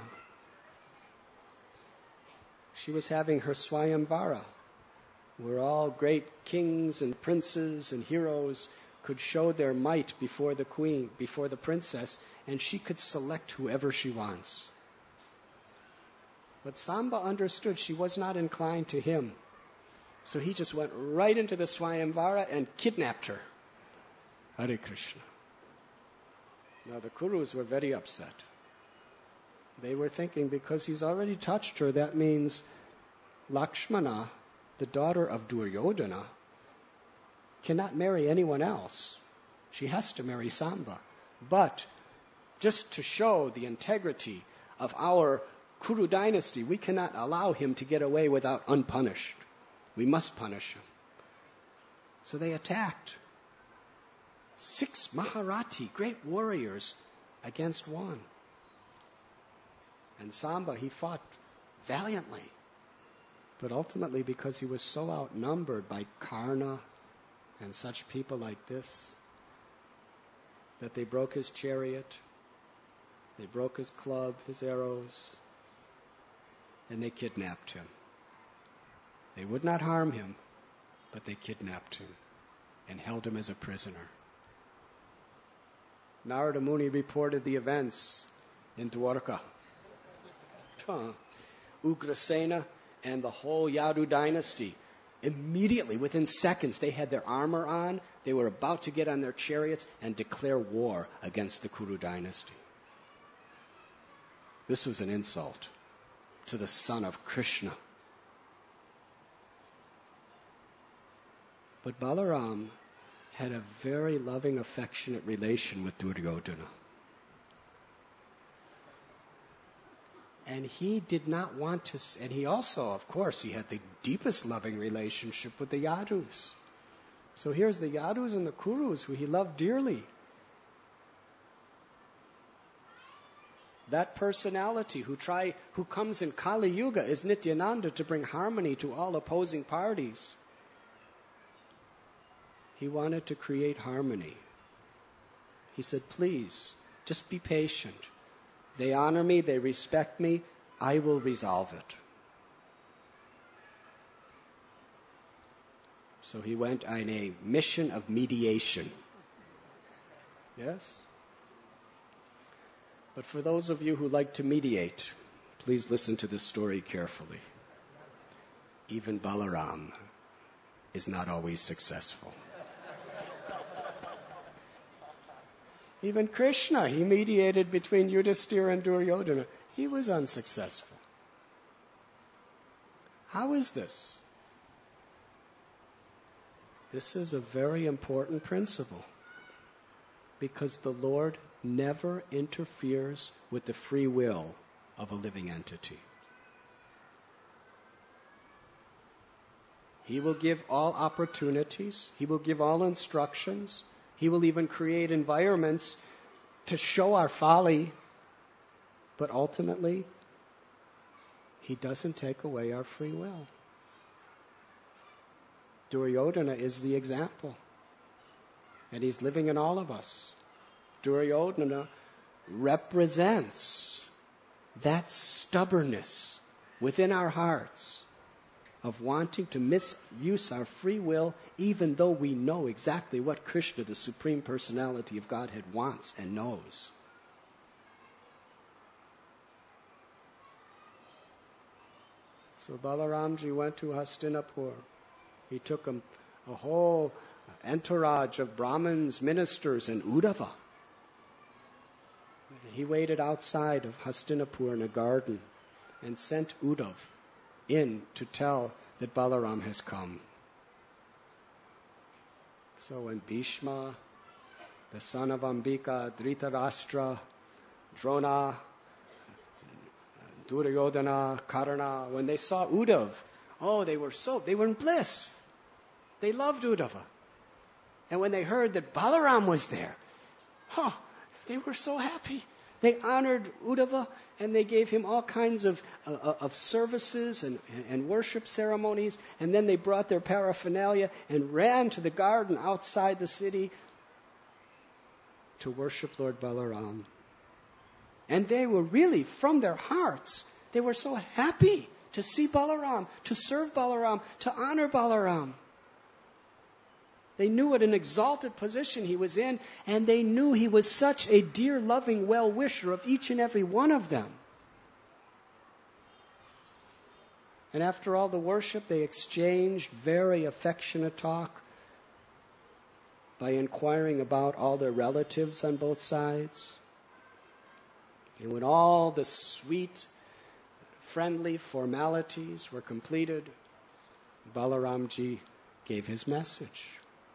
A: She was having her Swayamvara, where all great kings and princes and heroes could show their might before the queen, before the princess, and she could select whoever she wants. But Samba understood she was not inclined to him. So he just went right into the Swayamvara and kidnapped her. Hare Krishna. Now the Kurus were very upset. They were thinking, because he's already touched her, that means Lakshmana, the daughter of Duryodhana, cannot marry anyone else. She has to marry Samba. But just to show the integrity of our Kuru dynasty, we cannot allow him to get away without unpunished. We must punish him. So they attacked. Six Maharati, great warriors, against one. And Samba, he fought valiantly. But ultimately, because he was so outnumbered by Karna and such people like this, that they broke his chariot, they broke his club, his arrows, and they kidnapped him. They would not harm him, but they kidnapped him and held him as a prisoner. Narada Muni reported the events in Dwarka. Ugrasena and the whole Yadu dynasty, immediately, within seconds, they had their armor on. They were about to get on their chariots and declare war against the Kuru dynasty. This was an insult to the son of Krishna. But Balaram had a very loving, affectionate relation with Duryodhana. And he did not want to, and he also, of course, he had the deepest loving relationship with the Yadus. So here's the Yadus and the Kurus who he loved dearly. That personality who try, who comes in Kali Yuga is Nityananda to bring harmony to all opposing parties. He wanted to create harmony. He said, please, just be patient. They honor me, they respect me, I will resolve it. So he went on a mission of mediation. Yes? But for those of you who like to mediate, please listen to this story carefully. Even Balaram is not always successful. Even Krishna, he mediated between Yudhisthira and Duryodhana. He was unsuccessful. How is this? This is a very important principle, because the Lord never interferes with the free will of a living entity. He will give all opportunities. He will give all instructions. He will even create environments to show our folly. But ultimately, He doesn't take away our free will. Duryodhana is the example. And he's living in all of us. Duryodhana represents that stubbornness within our hearts of wanting to misuse our free will, even though we know exactly what Krishna, the Supreme Personality of Godhead, wants and knows. So Balaramji went to Hastinapur. He took a, a whole entourage of Brahmins, ministers, and Uddhava. He waited outside of Hastinapur in a garden and sent Uddhav in to tell that Balaram has come. So when Bhishma, the son of Ambika, Dhritarashtra, Drona, Duryodhana, Karna, when they saw Uddhav, oh, they were so, they were in bliss. They loved Uddhava. And when they heard that Balaram was there, oh, they were so happy. They honored Uddhava and they gave him all kinds of uh, of services and, and worship ceremonies. And then they brought their paraphernalia and ran to the garden outside the city to worship Lord Balaram. And they were really, from their hearts, they were so happy to see Balaram, to serve Balaram, to honor Balaram. They knew what an exalted position he was in, and they knew he was such a dear, loving well-wisher of each and every one of them. And after all the worship, they exchanged very affectionate talk by inquiring about all their relatives on both sides. And when all the sweet, friendly formalities were completed, Balaramji gave his message.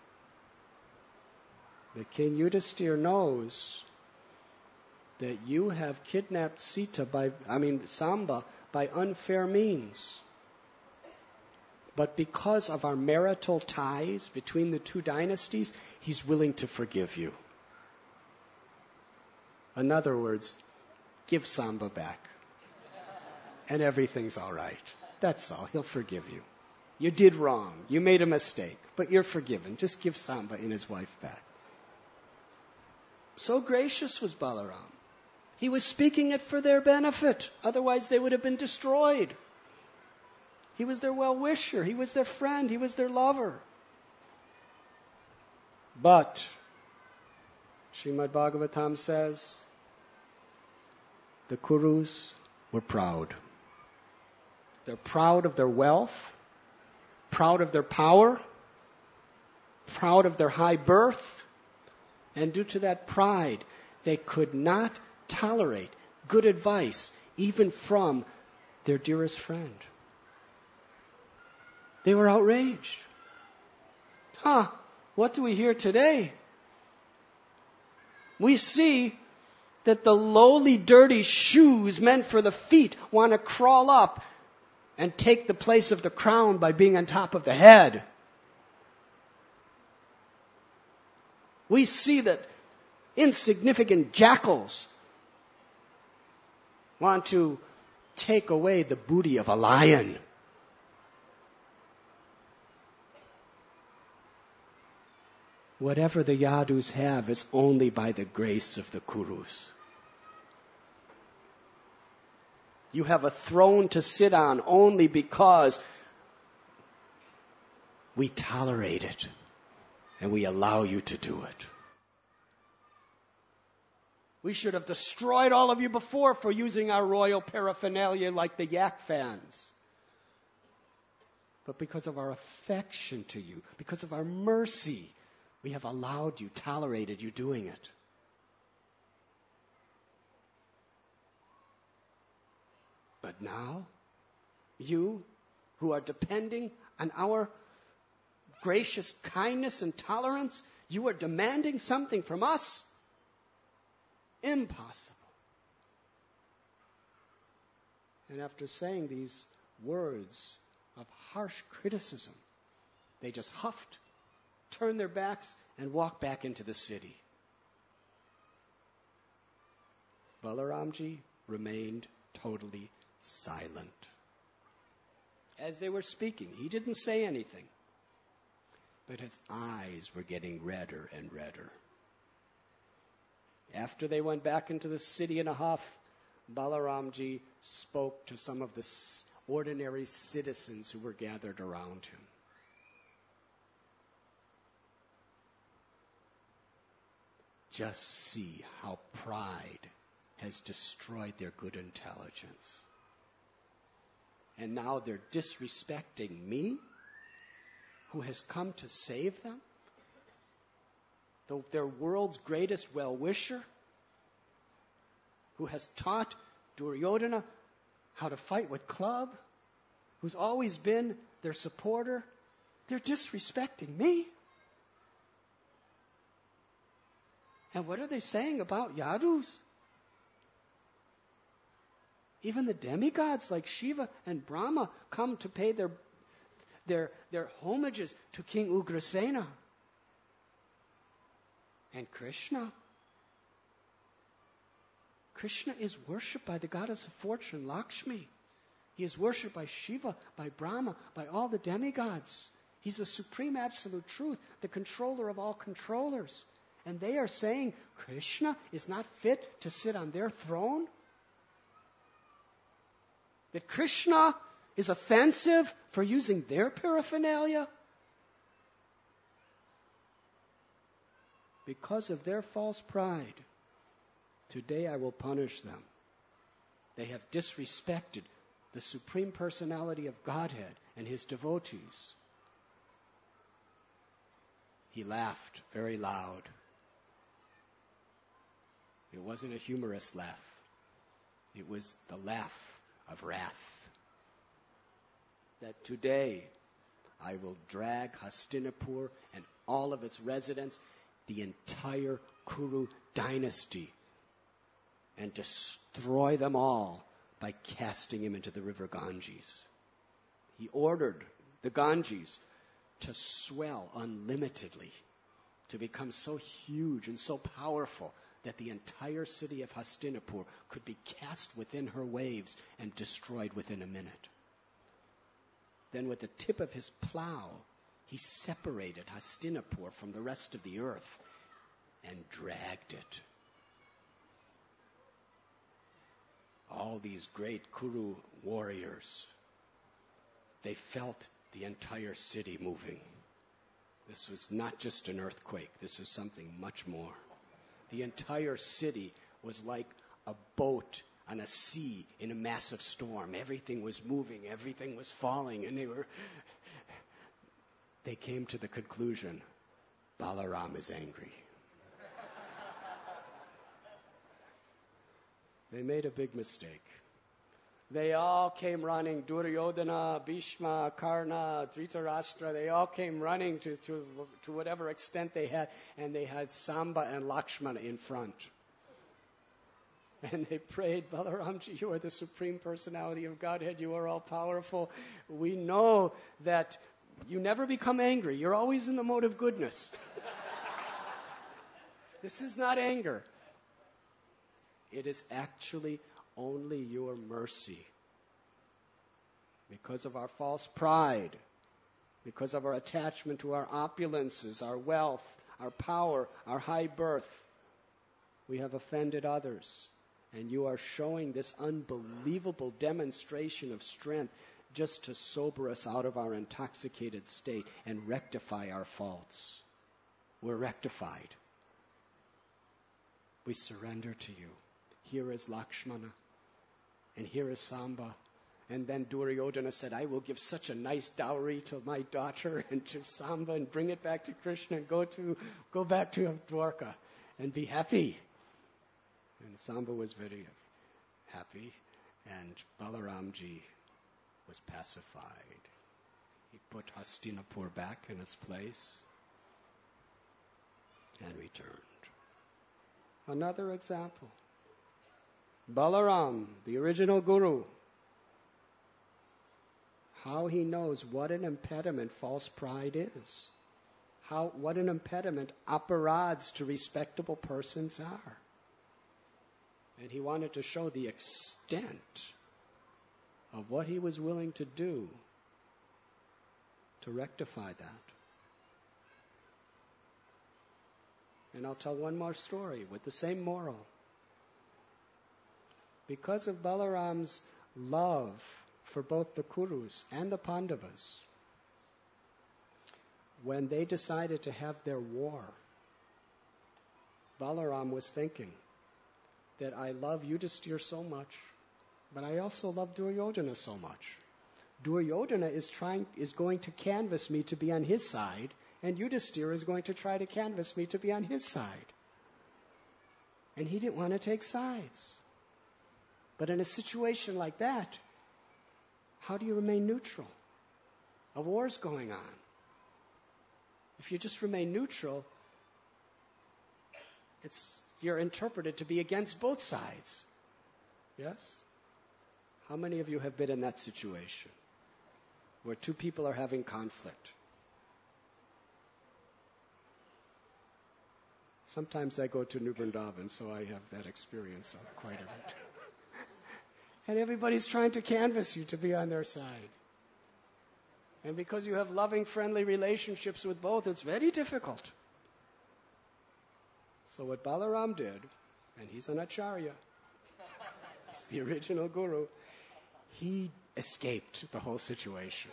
A: The King Yudhisthira knows that you have kidnapped Sita by, I mean, Samba by unfair means. But because of our marital ties between the two dynasties, he's willing to forgive you. In other words, give Samba back. And everything's all right. That's all. He'll forgive you. You did wrong. You made a mistake. But you're forgiven. Just give Samba and his wife back. So gracious was Balaram. He was speaking it for their benefit. Otherwise they would have been destroyed. He was their well-wisher. He was their friend. He was their lover. But, Srimad Bhagavatam says, the Kurus were proud. They're proud of their wealth, proud of their power, proud of their high birth, and due to that pride, they could not tolerate good advice, even from their dearest friend. They were outraged. Huh, what do we hear today? We see that the lowly, dirty shoes meant for the feet want to crawl up and take the place of the crown by being on top of the head. We see that insignificant jackals want to take away the booty of a lion. Whatever the Yadus have is only by the grace of the Kurus. You have a throne to sit on only because we tolerate it and we allow you to do it. We should have destroyed all of you before for using our royal paraphernalia like the yak fans. But because of our affection to you, because of our mercy, we have allowed you, tolerated you doing it. But now, you who are depending on our gracious kindness and tolerance, you are demanding something from us? Impossible. And after saying these words of harsh criticism, they just huffed, turned their backs, and walked back into the city. Balaramji remained totally silent. As they were speaking, he didn't say anything, but his eyes were getting redder and redder. After they went back into the city in a huff, Balaramji spoke to some of the ordinary citizens who were gathered around him. Just see how pride has destroyed their good intelligence. And now they're disrespecting me, who has come to save them? The, their world's greatest well-wisher, who has taught Duryodhana how to fight with club, who's always been their supporter. They're disrespecting me. And what are they saying about Yadus? Even the demigods like Shiva and Brahma come to pay their, their, their homages to King Ugrasena. And Krishna. Krishna is worshipped by the goddess of fortune, Lakshmi. He is worshipped by Shiva, by Brahma, by all the demigods. He's the supreme absolute truth, the controller of all controllers. And they are saying Krishna is not fit to sit on their throne? That Krishna is offensive for using their paraphernalia? Because of their false pride, today I will punish them. They have disrespected the Supreme Personality of Godhead and His devotees. He laughed very loud. It wasn't a humorous laugh. It was the laugh of wrath. That today I will drag Hastinapur and all of its residents, the entire Kuru dynasty, and destroy them all by casting him into the river Ganges. He ordered the Ganges to swell unlimitedly, to become so huge and so powerful that the entire city of Hastinapur could be cast within her waves and destroyed within a minute. Then with the tip of his plow, he separated Hastinapur from the rest of the earth and dragged it. All these great Kuru warriors, they felt the entire city moving. This was not just an earthquake. This was something much more. The entire city was like a boat on a sea in a massive storm. Everything was moving. Everything was falling. And they were... They came to the conclusion, Balaram is angry. They made a big mistake. They all came running. Duryodhana, Bhishma, Karna, Dhritarashtra, they all came running to, to, to whatever extent they had, and they had Samba and Lakshmana in front. And they prayed, Balaramji, you are the Supreme Personality of Godhead. You are all powerful. We know that you never become angry. You're always in the mode of goodness. This is not anger. It is actually only your mercy. Because of our false pride, because of our attachment to our opulences, our wealth, our power, our high birth, we have offended others. And you are showing this unbelievable demonstration of strength just to sober us out of our intoxicated state and rectify our faults. We're rectified. We surrender to you. Here is Lakshmana. And here is Samba. And then Duryodhana said, I will give such a nice dowry to my daughter and to Samba and bring it back to Krishna and go to go back to Dwarka and be happy. And Samba was very happy, and Balaramji was pacified. He put Hastinapur back in its place and returned. Another example. Balaram, the original guru, how he knows what an impediment false pride is. How, what an impediment aparads to respectable persons are. And he wanted to show the extent of what he was willing to do to rectify that. And I'll tell one more story with the same moral. Because of Balaram's love for both the Kurus and the Pandavas, when they decided to have their war, Balaram was thinking that I love Yudhisthira so much, but I also love Duryodhana so much. Duryodhana is trying, is going to canvass me to be on his side, and Yudhisthira is going to try to canvass me to be on his side. And he didn't want to take sides. But in a situation like that, how do you remain neutral? A war's going on. If you just remain neutral, it's you're interpreted to be against both sides. Yes? How many of you have been in that situation where two people are having conflict? Sometimes I go to New Vrindavan, so I have that experience of quite a bit. And everybody's trying to canvass you to be on their side. And because you have loving, friendly relationships with both, it's very difficult. So what Balaram did, and he's an acharya, he's the original guru, he escaped the whole situation.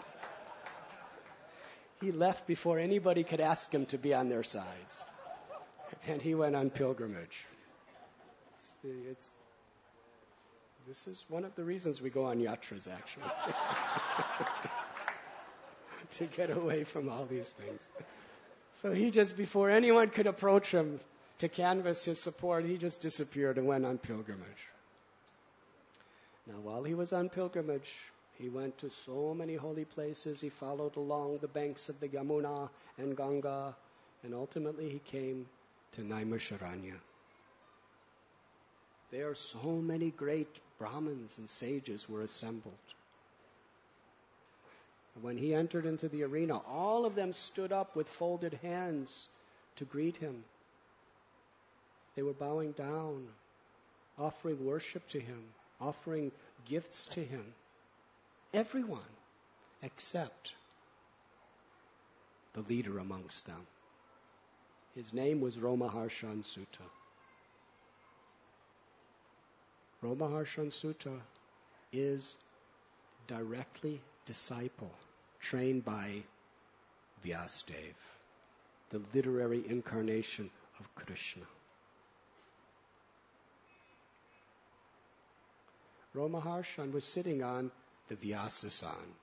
A: He left before anybody could ask him to be on their sides. And he went on pilgrimage. It's the, it's, this is one of the reasons we go on yatras, actually. To get away from all these things. So he just, before anyone could approach him to canvass his support, he just disappeared and went on pilgrimage. Now, while he was on pilgrimage, he went to so many holy places. He followed along the banks of the Yamuna and Ganga, and ultimately he came to Naimisharanya. There so many great Brahmins and sages were assembled. When he entered into the arena, all of them stood up with folded hands to greet him. They were bowing down, offering worship to him, offering gifts to him. Everyone except the leader amongst them. His name was Romaharshan Sutta. Romaharshan Sutta is directly disciple, trained by Vyasadeva, the literary incarnation of Krishna. Romaharshan was sitting on the Vyasasan.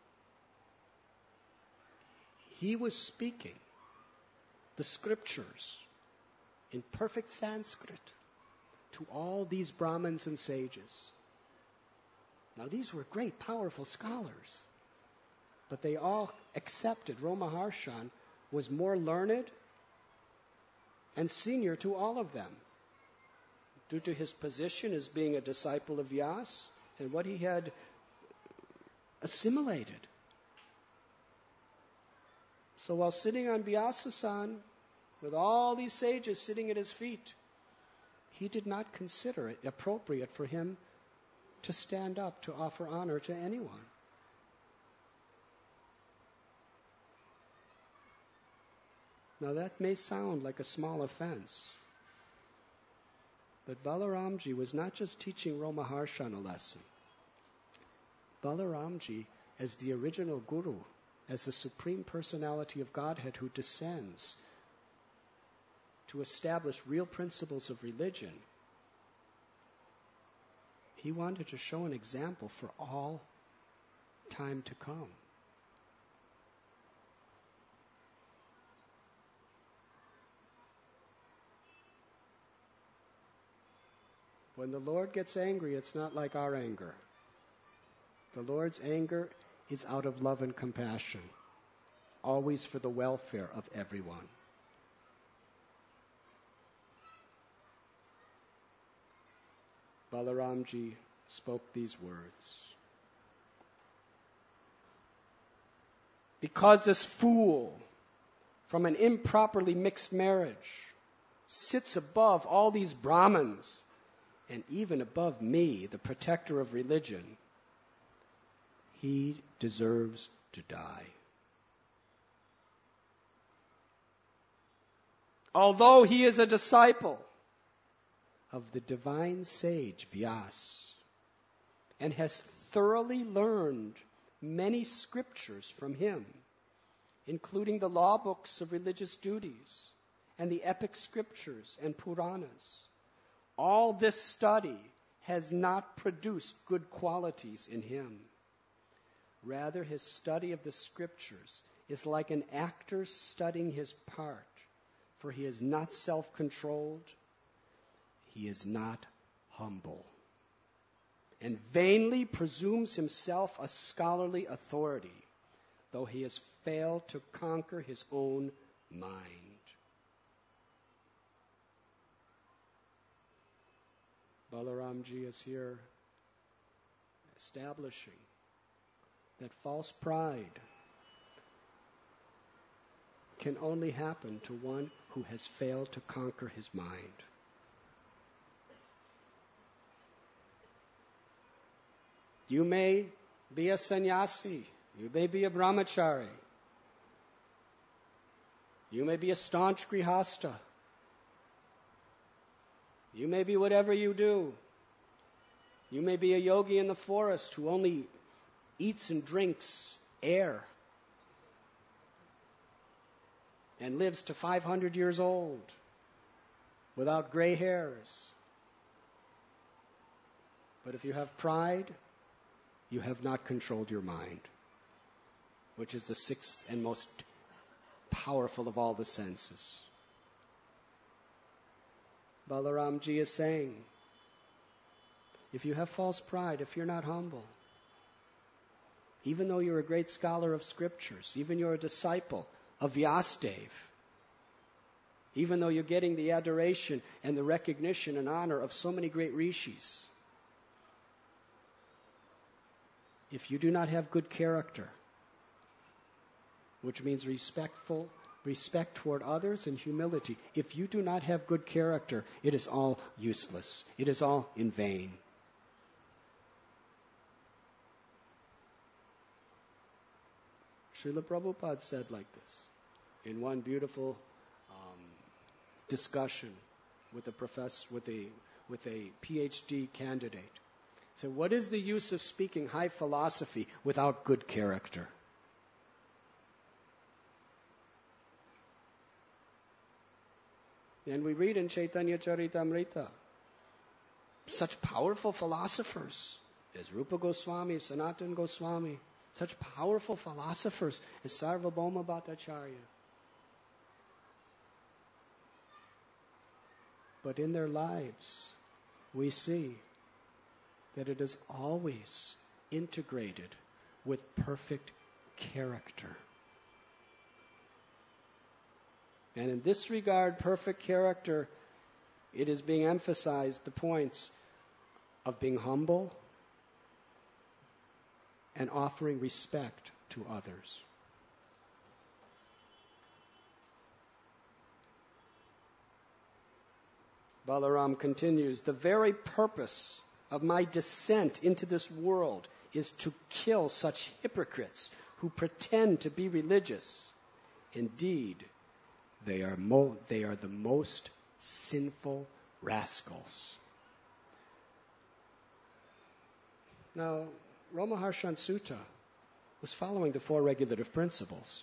A: He was speaking the scriptures in perfect Sanskrit to all these Brahmins and sages. Now these were great, powerful scholars, but they all accepted Romaharshan was more learned and senior to all of them, due to his position as being a disciple of Vyas and what he had assimilated. So while sitting on Vyasasan, with all these sages sitting at his feet, he did not consider it appropriate for him to stand up to offer honor to anyone. Now that may sound like a small offense, but Balaramji was not just teaching Romaharshan a lesson. Balaramji, as the original Guru, as the Supreme Personality of Godhead who descends to establish real principles of religion, he wanted to show an example for all time to come. When the Lord gets angry, it's not like our anger. The Lord's anger is out of love and compassion, always for the welfare of everyone. Balaramji spoke these words. Because this fool from an improperly mixed marriage sits above all these Brahmins and even above me, the protector of religion, he deserves to die. Although he is a disciple of the divine sage Vyas and has thoroughly learned many scriptures from him, including the law books of religious duties and the epic scriptures and Puranas, all this study has not produced good qualities in him. Rather, his study of the scriptures is like an actor studying his part, for he is not self-controlled, he is not humble, and vainly presumes himself a scholarly authority, though he has failed to conquer his own mind. Balaramji is here establishing that false pride can only happen to one who has failed to conquer his mind. You may be a sannyasi, you may be a brahmachari, you may be a staunch grihasta, you may be whatever you do. You may be a yogi in the forest who only eats and drinks air and lives to five hundred years old without gray hairs. But if you have pride, you have not controlled your mind, which is the sixth and most powerful of all the senses. Balaramji is saying, if you have false pride, if you're not humble, even though you're a great scholar of scriptures, even you're a disciple of Vyasadeva, even though you're getting the adoration and the recognition and honor of so many great rishis, if you do not have good character, which means respectful, respect toward others and humility, if you do not have good character, it is all useless. It is all in vain. Srila Prabhupada said like this in one beautiful um, discussion with a professor, with a with a PhD candidate. So, what is the use of speaking high philosophy without good character? And we read in Chaitanya Charitamrita, such powerful philosophers as Rupa Goswami, Sanatana Goswami, such powerful philosophers as Sarvabhauma Bhattacharya. But in their lives, we see that it is always integrated with perfect character. And in this regard, perfect character, it is being emphasized the points of being humble and offering respect to others. Balaram continues, the very purpose of my descent into this world is to kill such hypocrites who pretend to be religious. Indeed, they are, mo- they are the most sinful rascals. Now, Ramaharshan Sutta was following the four regulative principles.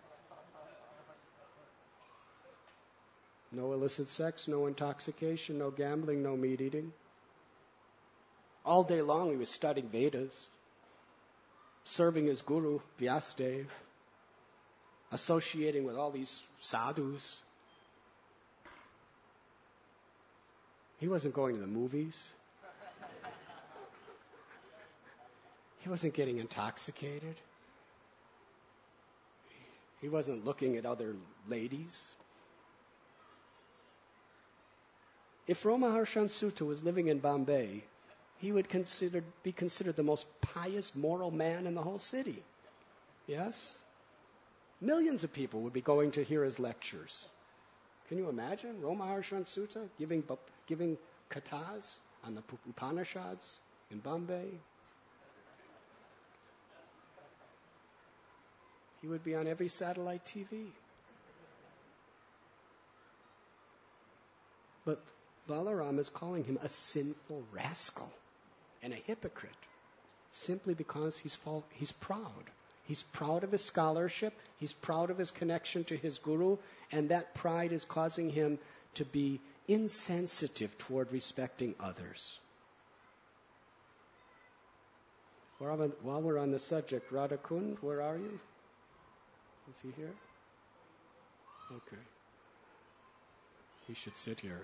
A: No illicit sex, no intoxication, no gambling, no meat eating. All day long he was studying Vedas, serving his guru, Vyasadeva, associating with all these sadhus. He wasn't going to the movies. He wasn't getting intoxicated. He wasn't looking at other ladies. If Ramaharshan Sutta was living in Bombay, he would consider, be considered the most pious, moral man in the whole city. Yes? Millions of people would be going to hear his lectures. Can you imagine Ramaharshan Sutta giving, giving kathas on the Upanishads in Bombay? He would be on every satellite T V. But Balaram is calling him a sinful rascal and a hypocrite simply because he's, fall, he's proud. He's proud of his scholarship. He's proud of his connection to his guru. And that pride is causing him to be insensitive toward respecting others. While we're on the subject, Radhakund, where are you? Is he here? Okay. He should sit here.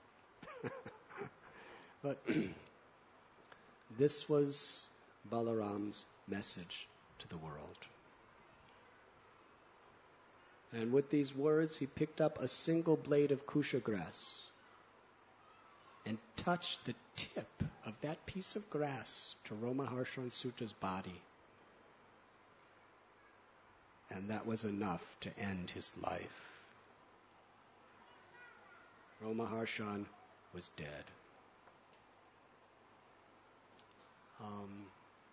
A: But this was Balaram's message to the world. And with these words, he picked up a single blade of kusha grass and touched the tip of that piece of grass to Ramaharshan Sutta's body. And that was enough to end his life. Ramaharshan was dead. Um,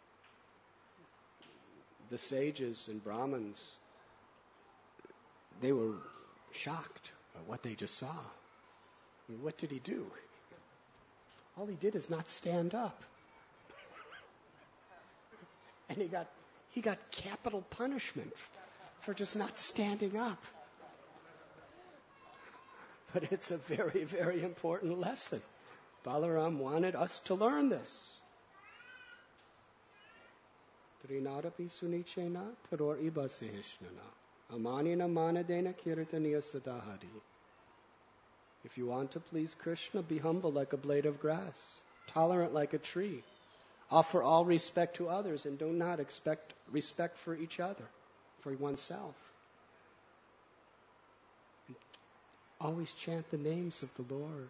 A: the sages and Brahmins, they were shocked at what they just saw. I mean, what did he do? All he did is not stand up. And he got he got capital punishment for just not standing up. But it's a very, very important lesson. Balaram wanted us to learn this. Trinadapi sunichena taror iba sehishnana. Amanina manadena kirtaniya sadahari. If you want to please Krishna, be humble like a blade of grass, tolerant like a tree. Offer all respect to others and do not expect respect for each other, for oneself. Always chant the names of the Lord.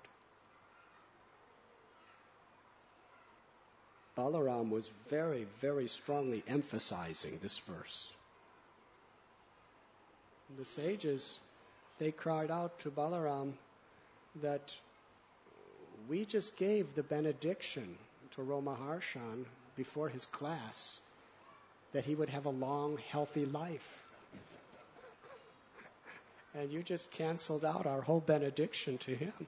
A: Balaram was very, very strongly emphasizing this verse. The sages, they cried out to Balaram that we just gave the benediction to Ramaharshan before his class that he would have a long, healthy life. And you just canceled out our whole benediction to him.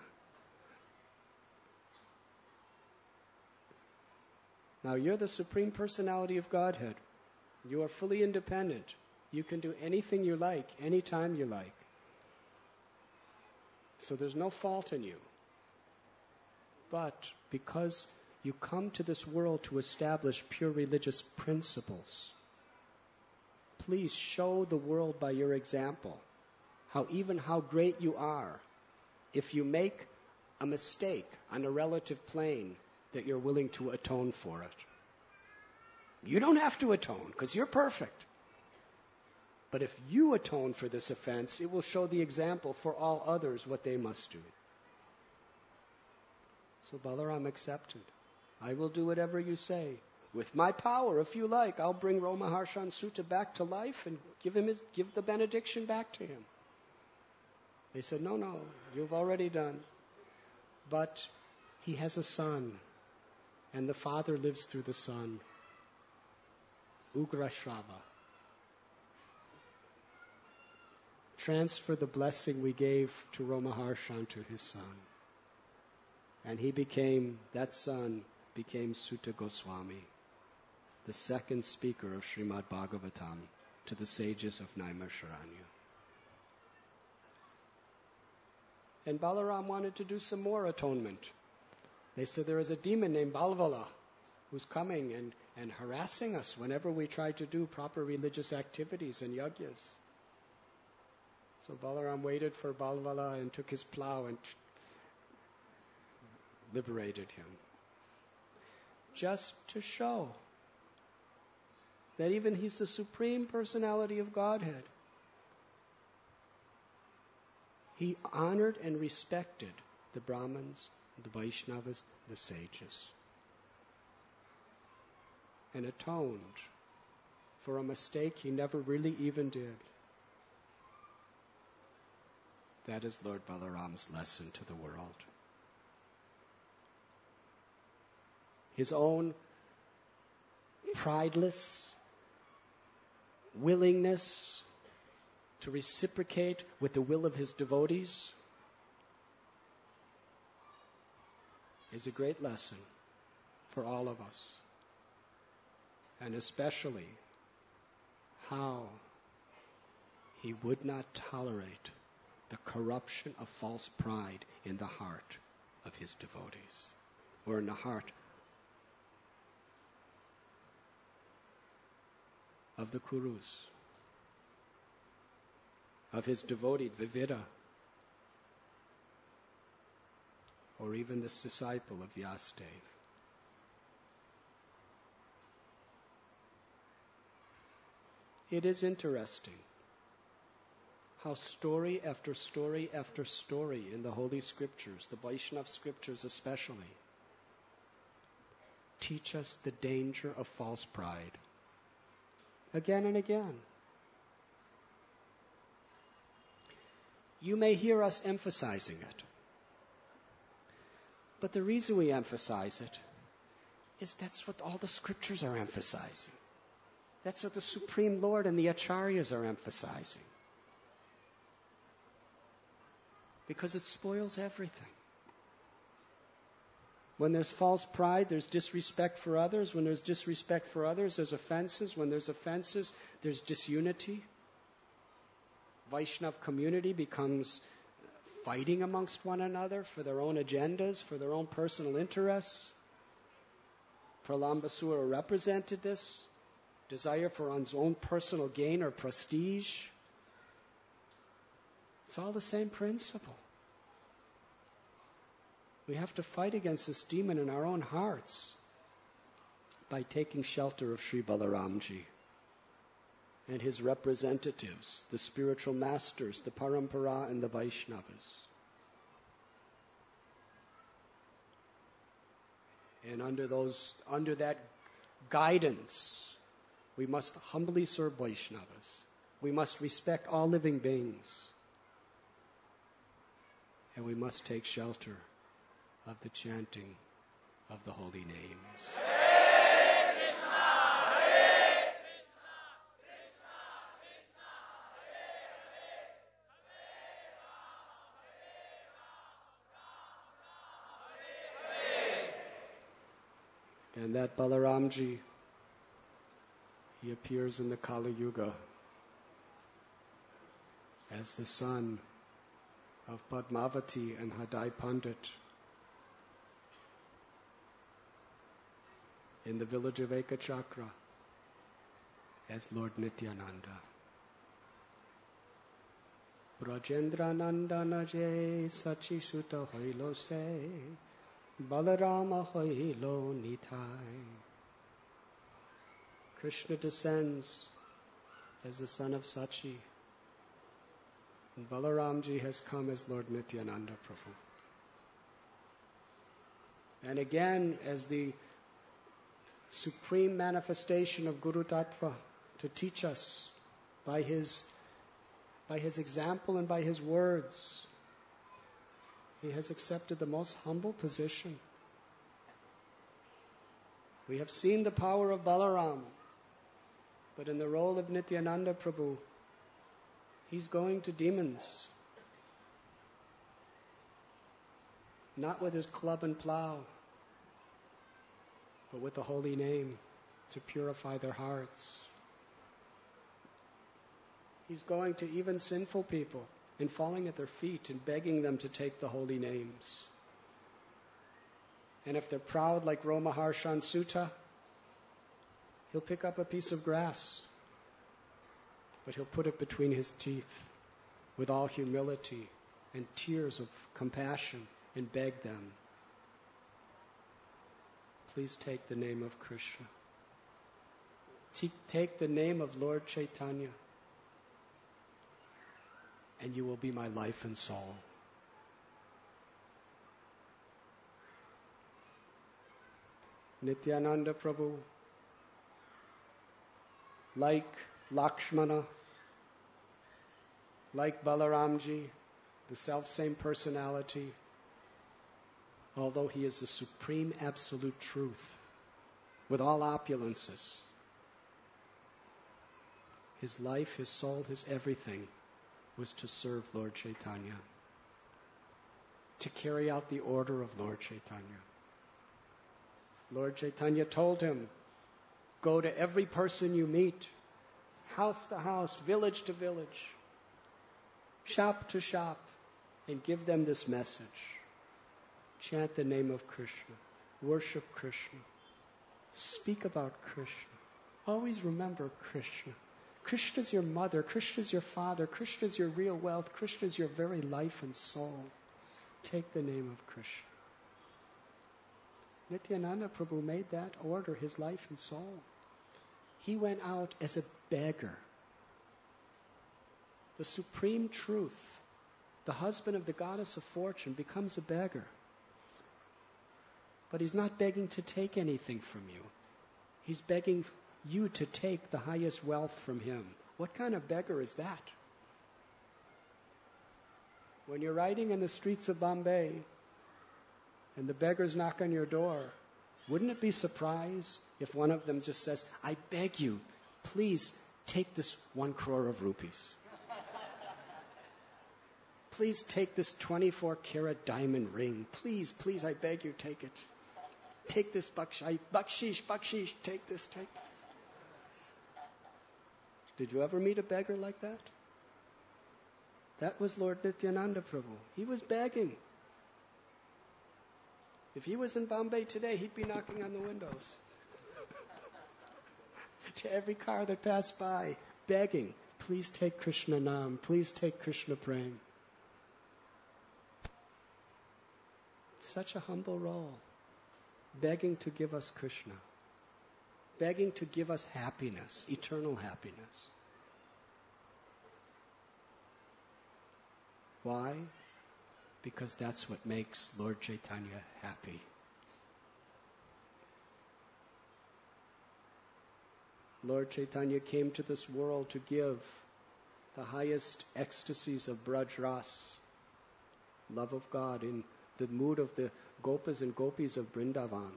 A: Now you're the Supreme Personality of Godhead. You are fully independent. You can do anything you like, anytime you like. So there's no fault in you. But because you come to this world to establish pure religious principles, please show the world by your example how even how great you are. If you make a mistake on a relative plane, that you're willing to atone for it. You don't have to atone because you're perfect. But if you atone for this offense, it will show the example for all others what they must do. So Balaram accepted. I will do whatever you say. With my power, if you like, I'll bring Romaharshan Sutta back to life and give him his, give the benediction back to him. They said, no, no, you've already done. But he has a son, and the father lives through the son. Ugrashrava. Transfer the blessing we gave to Romaharshan to his son. And he became, that son became Sutta Goswami, the second speaker of Srimad Bhagavatam to the sages of Naimisharanya. And Balaram wanted to do some more atonement. They said there is a demon named Balvala who's coming and, and harassing us whenever we try to do proper religious activities and yajnas. So Balaram waited for Balvala and took his plow and liberated him. Just to show that even he's the Supreme Personality of Godhead. He honored and respected the Brahmins, the Vaishnavas, the sages, and atoned for a mistake he never really even did. That is Lord Balaram's lesson to the world. His own prideless willingness to reciprocate with the will of his devotees is a great lesson for all of us. And especially how he would not tolerate the corruption of false pride in the heart of his devotees, or in the heart of the Kurus, of his devotee Vivida, or even this disciple of Vyasadeva. It is interesting how story after story after story in the Holy Scriptures, the Vaishnava Scriptures especially, teach us the danger of false pride. Again and again. You may hear us emphasizing it. But the reason we emphasize it is that's what all the Scriptures are emphasizing. That's what the Supreme Lord and the Acharyas are emphasizing. Because it spoils everything. When there's false pride, there's disrespect for others. When there's disrespect for others, there's offenses. When there's offenses, there's disunity. Vaishnava community becomes fighting amongst one another for their own agendas, for their own personal interests. Pralambasura represented this desire for one's own personal gain or prestige. It's all the same principle. We have to fight against this demon in our own hearts by taking shelter of Sri Balaramji and his representatives, the spiritual masters, the Parampara and the Vaishnavas. And under those, under that guidance, we must humbly serve Vaishnavas. We must respect all living beings. And we must take shelter of the chanting of the holy names.
B: Hare Krishna, Hare Krishna, Krishna Krishna, Hare Hare, Hare Ram, Hare Ram, Ram Ram, Hare Hare.
A: And that Balaramji, he appears in the Kali Yuga as the son of Padmavati and Hadai Pandit in the village of Ekachakra as Lord Nityananda. Brajendra Nandana je Sachi Sutta hoilo se Balarama hoilo nitai. Krishna descends as the son of Sachi, and Balaramji has come as Lord Nityananda Prabhu. And again, as the supreme manifestation of Guru Tattva to teach us by his, by his example and by his words, he has accepted the most humble position. We have seen the power of Balaram, but in the role of Nityananda Prabhu, he's going to demons. Not with his club and plow, but with the holy name to purify their hearts. He's going to even sinful people and falling at their feet and begging them to take the holy names. And if they're proud like Romaharshan Sutta, he'll pick up a piece of grass, but he'll put it between his teeth with all humility and tears of compassion and beg them, please take the name of Krishna. Take the name of Lord Chaitanya, and you will be my life and soul. Nityananda Prabhu, like Lakshmana, like Balaramji, the self-same personality, although he is the supreme absolute truth with all opulences, his life, his soul, his everything was to serve Lord Chaitanya, to carry out the order of Lord Chaitanya. Lord Chaitanya told him, go to every person you meet, house to house, village to village, shop to shop, and give them this message. Chant the name of Krishna. Worship Krishna. Speak about Krishna. Always remember Krishna. Krishna is your mother. Krishna is your father. Krishna is your real wealth. Krishna is your very life and soul. Take the name of Krishna. Nityananda Prabhu made that order his life and soul. He went out as a beggar. The supreme truth, the husband of the goddess of fortune, becomes a beggar. But he's not begging to take anything from you. He's begging you to take the highest wealth from him. What kind of beggar is that? When you're riding in the streets of Bombay and the beggars knock on your door, wouldn't it be surprised if one of them just says, I beg you, please take this one crore of rupees. Please take this twenty-four carat diamond ring. Please, please, I beg you, take it. Take this bakshish, bakshish, bakshish, take this, take this. Did you ever meet a beggar like that? That was Lord Nityananda Prabhu. He was begging. If he was in Bombay today, he'd be knocking on the windows. To every car that passed by, begging, please take Krishna Nam, please take Krishna Prem. Such a humble role. Begging to give us Krishna. Begging to give us happiness, eternal happiness. Why? Because that's what makes Lord Chaitanya happy. Lord Chaitanya came to this world to give the highest ecstasies of Braj Ras, love of God, in the mood of the Gopas and Gopis of Vrindavan,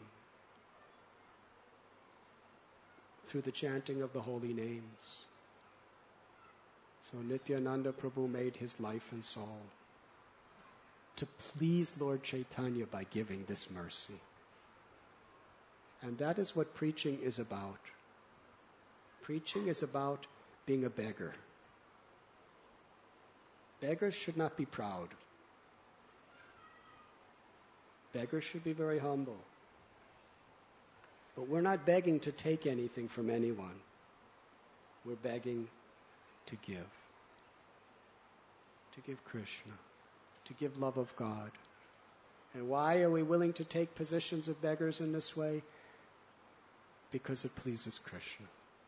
A: through the chanting of the holy names. So Nityananda Prabhu made his life and soul to please Lord Chaitanya by giving this mercy. And that is what preaching is about. Preaching is about being a beggar. Beggars should not be proud. Beggars should be very humble. But we're not begging to take anything from anyone. We're begging to give. to give Krishna, to give love of God. And why are we willing to take positions of beggars in this way? Because it pleases Krishna.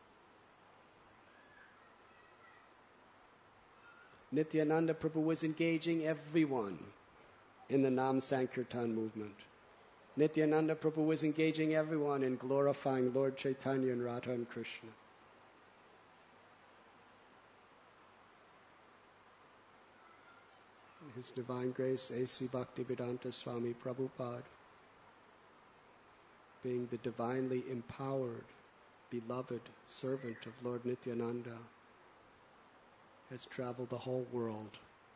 A: Nityananda Prabhu was engaging everyone in the Nam Sankirtan movement. Nityananda Prabhu was engaging everyone in glorifying Lord Chaitanya and Radha and Krishna. His Divine Grace, A C Bhaktivedanta Swami Prabhupada, being the divinely empowered, beloved servant of Lord Nityananda, has traveled the whole world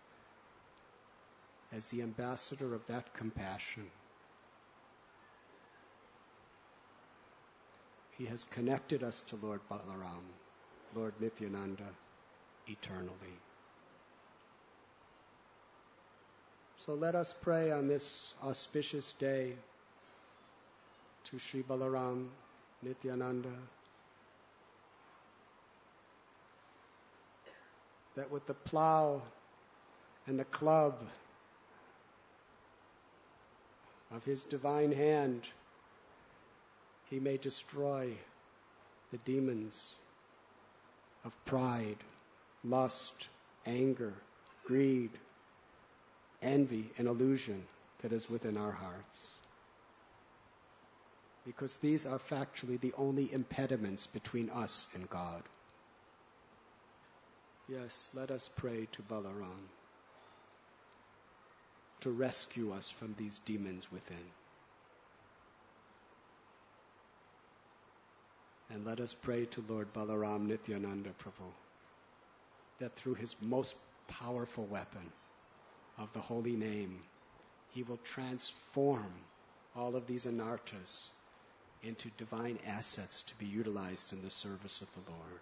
A: as the ambassador of that compassion. He has connected us to Lord Balaram, Lord Nityananda, eternally. So let us pray on this auspicious day to Sri Balaram, Nityananda, that with the plow and the club of his divine hand, he may destroy the demons of pride, lust, anger, greed, envy, and illusion that is within our hearts. Because these are factually the only impediments between us and God. Yes, let us pray to Balaram to rescue us from these demons within. And let us pray to Lord Balaram Nityananda Prabhu that through his most powerful weapon of the holy name, he will transform all of these anarthas into divine assets to be utilized in the service of the Lord.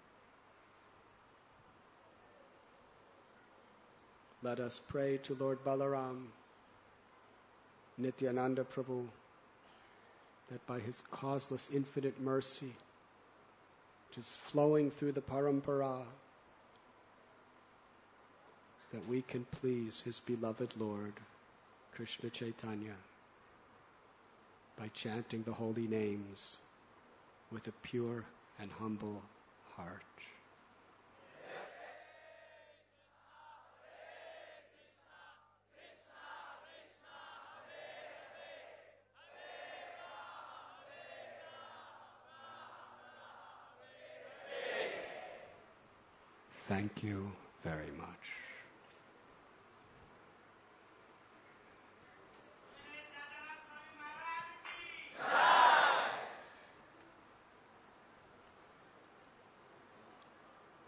A: Let us pray to Lord Balaram Nityananda Prabhu that by his causeless infinite mercy, just flowing through the parampara, that we can please his beloved Lord, Krishna Chaitanya, by chanting the holy names with a pure and humble heart. Thank you very much.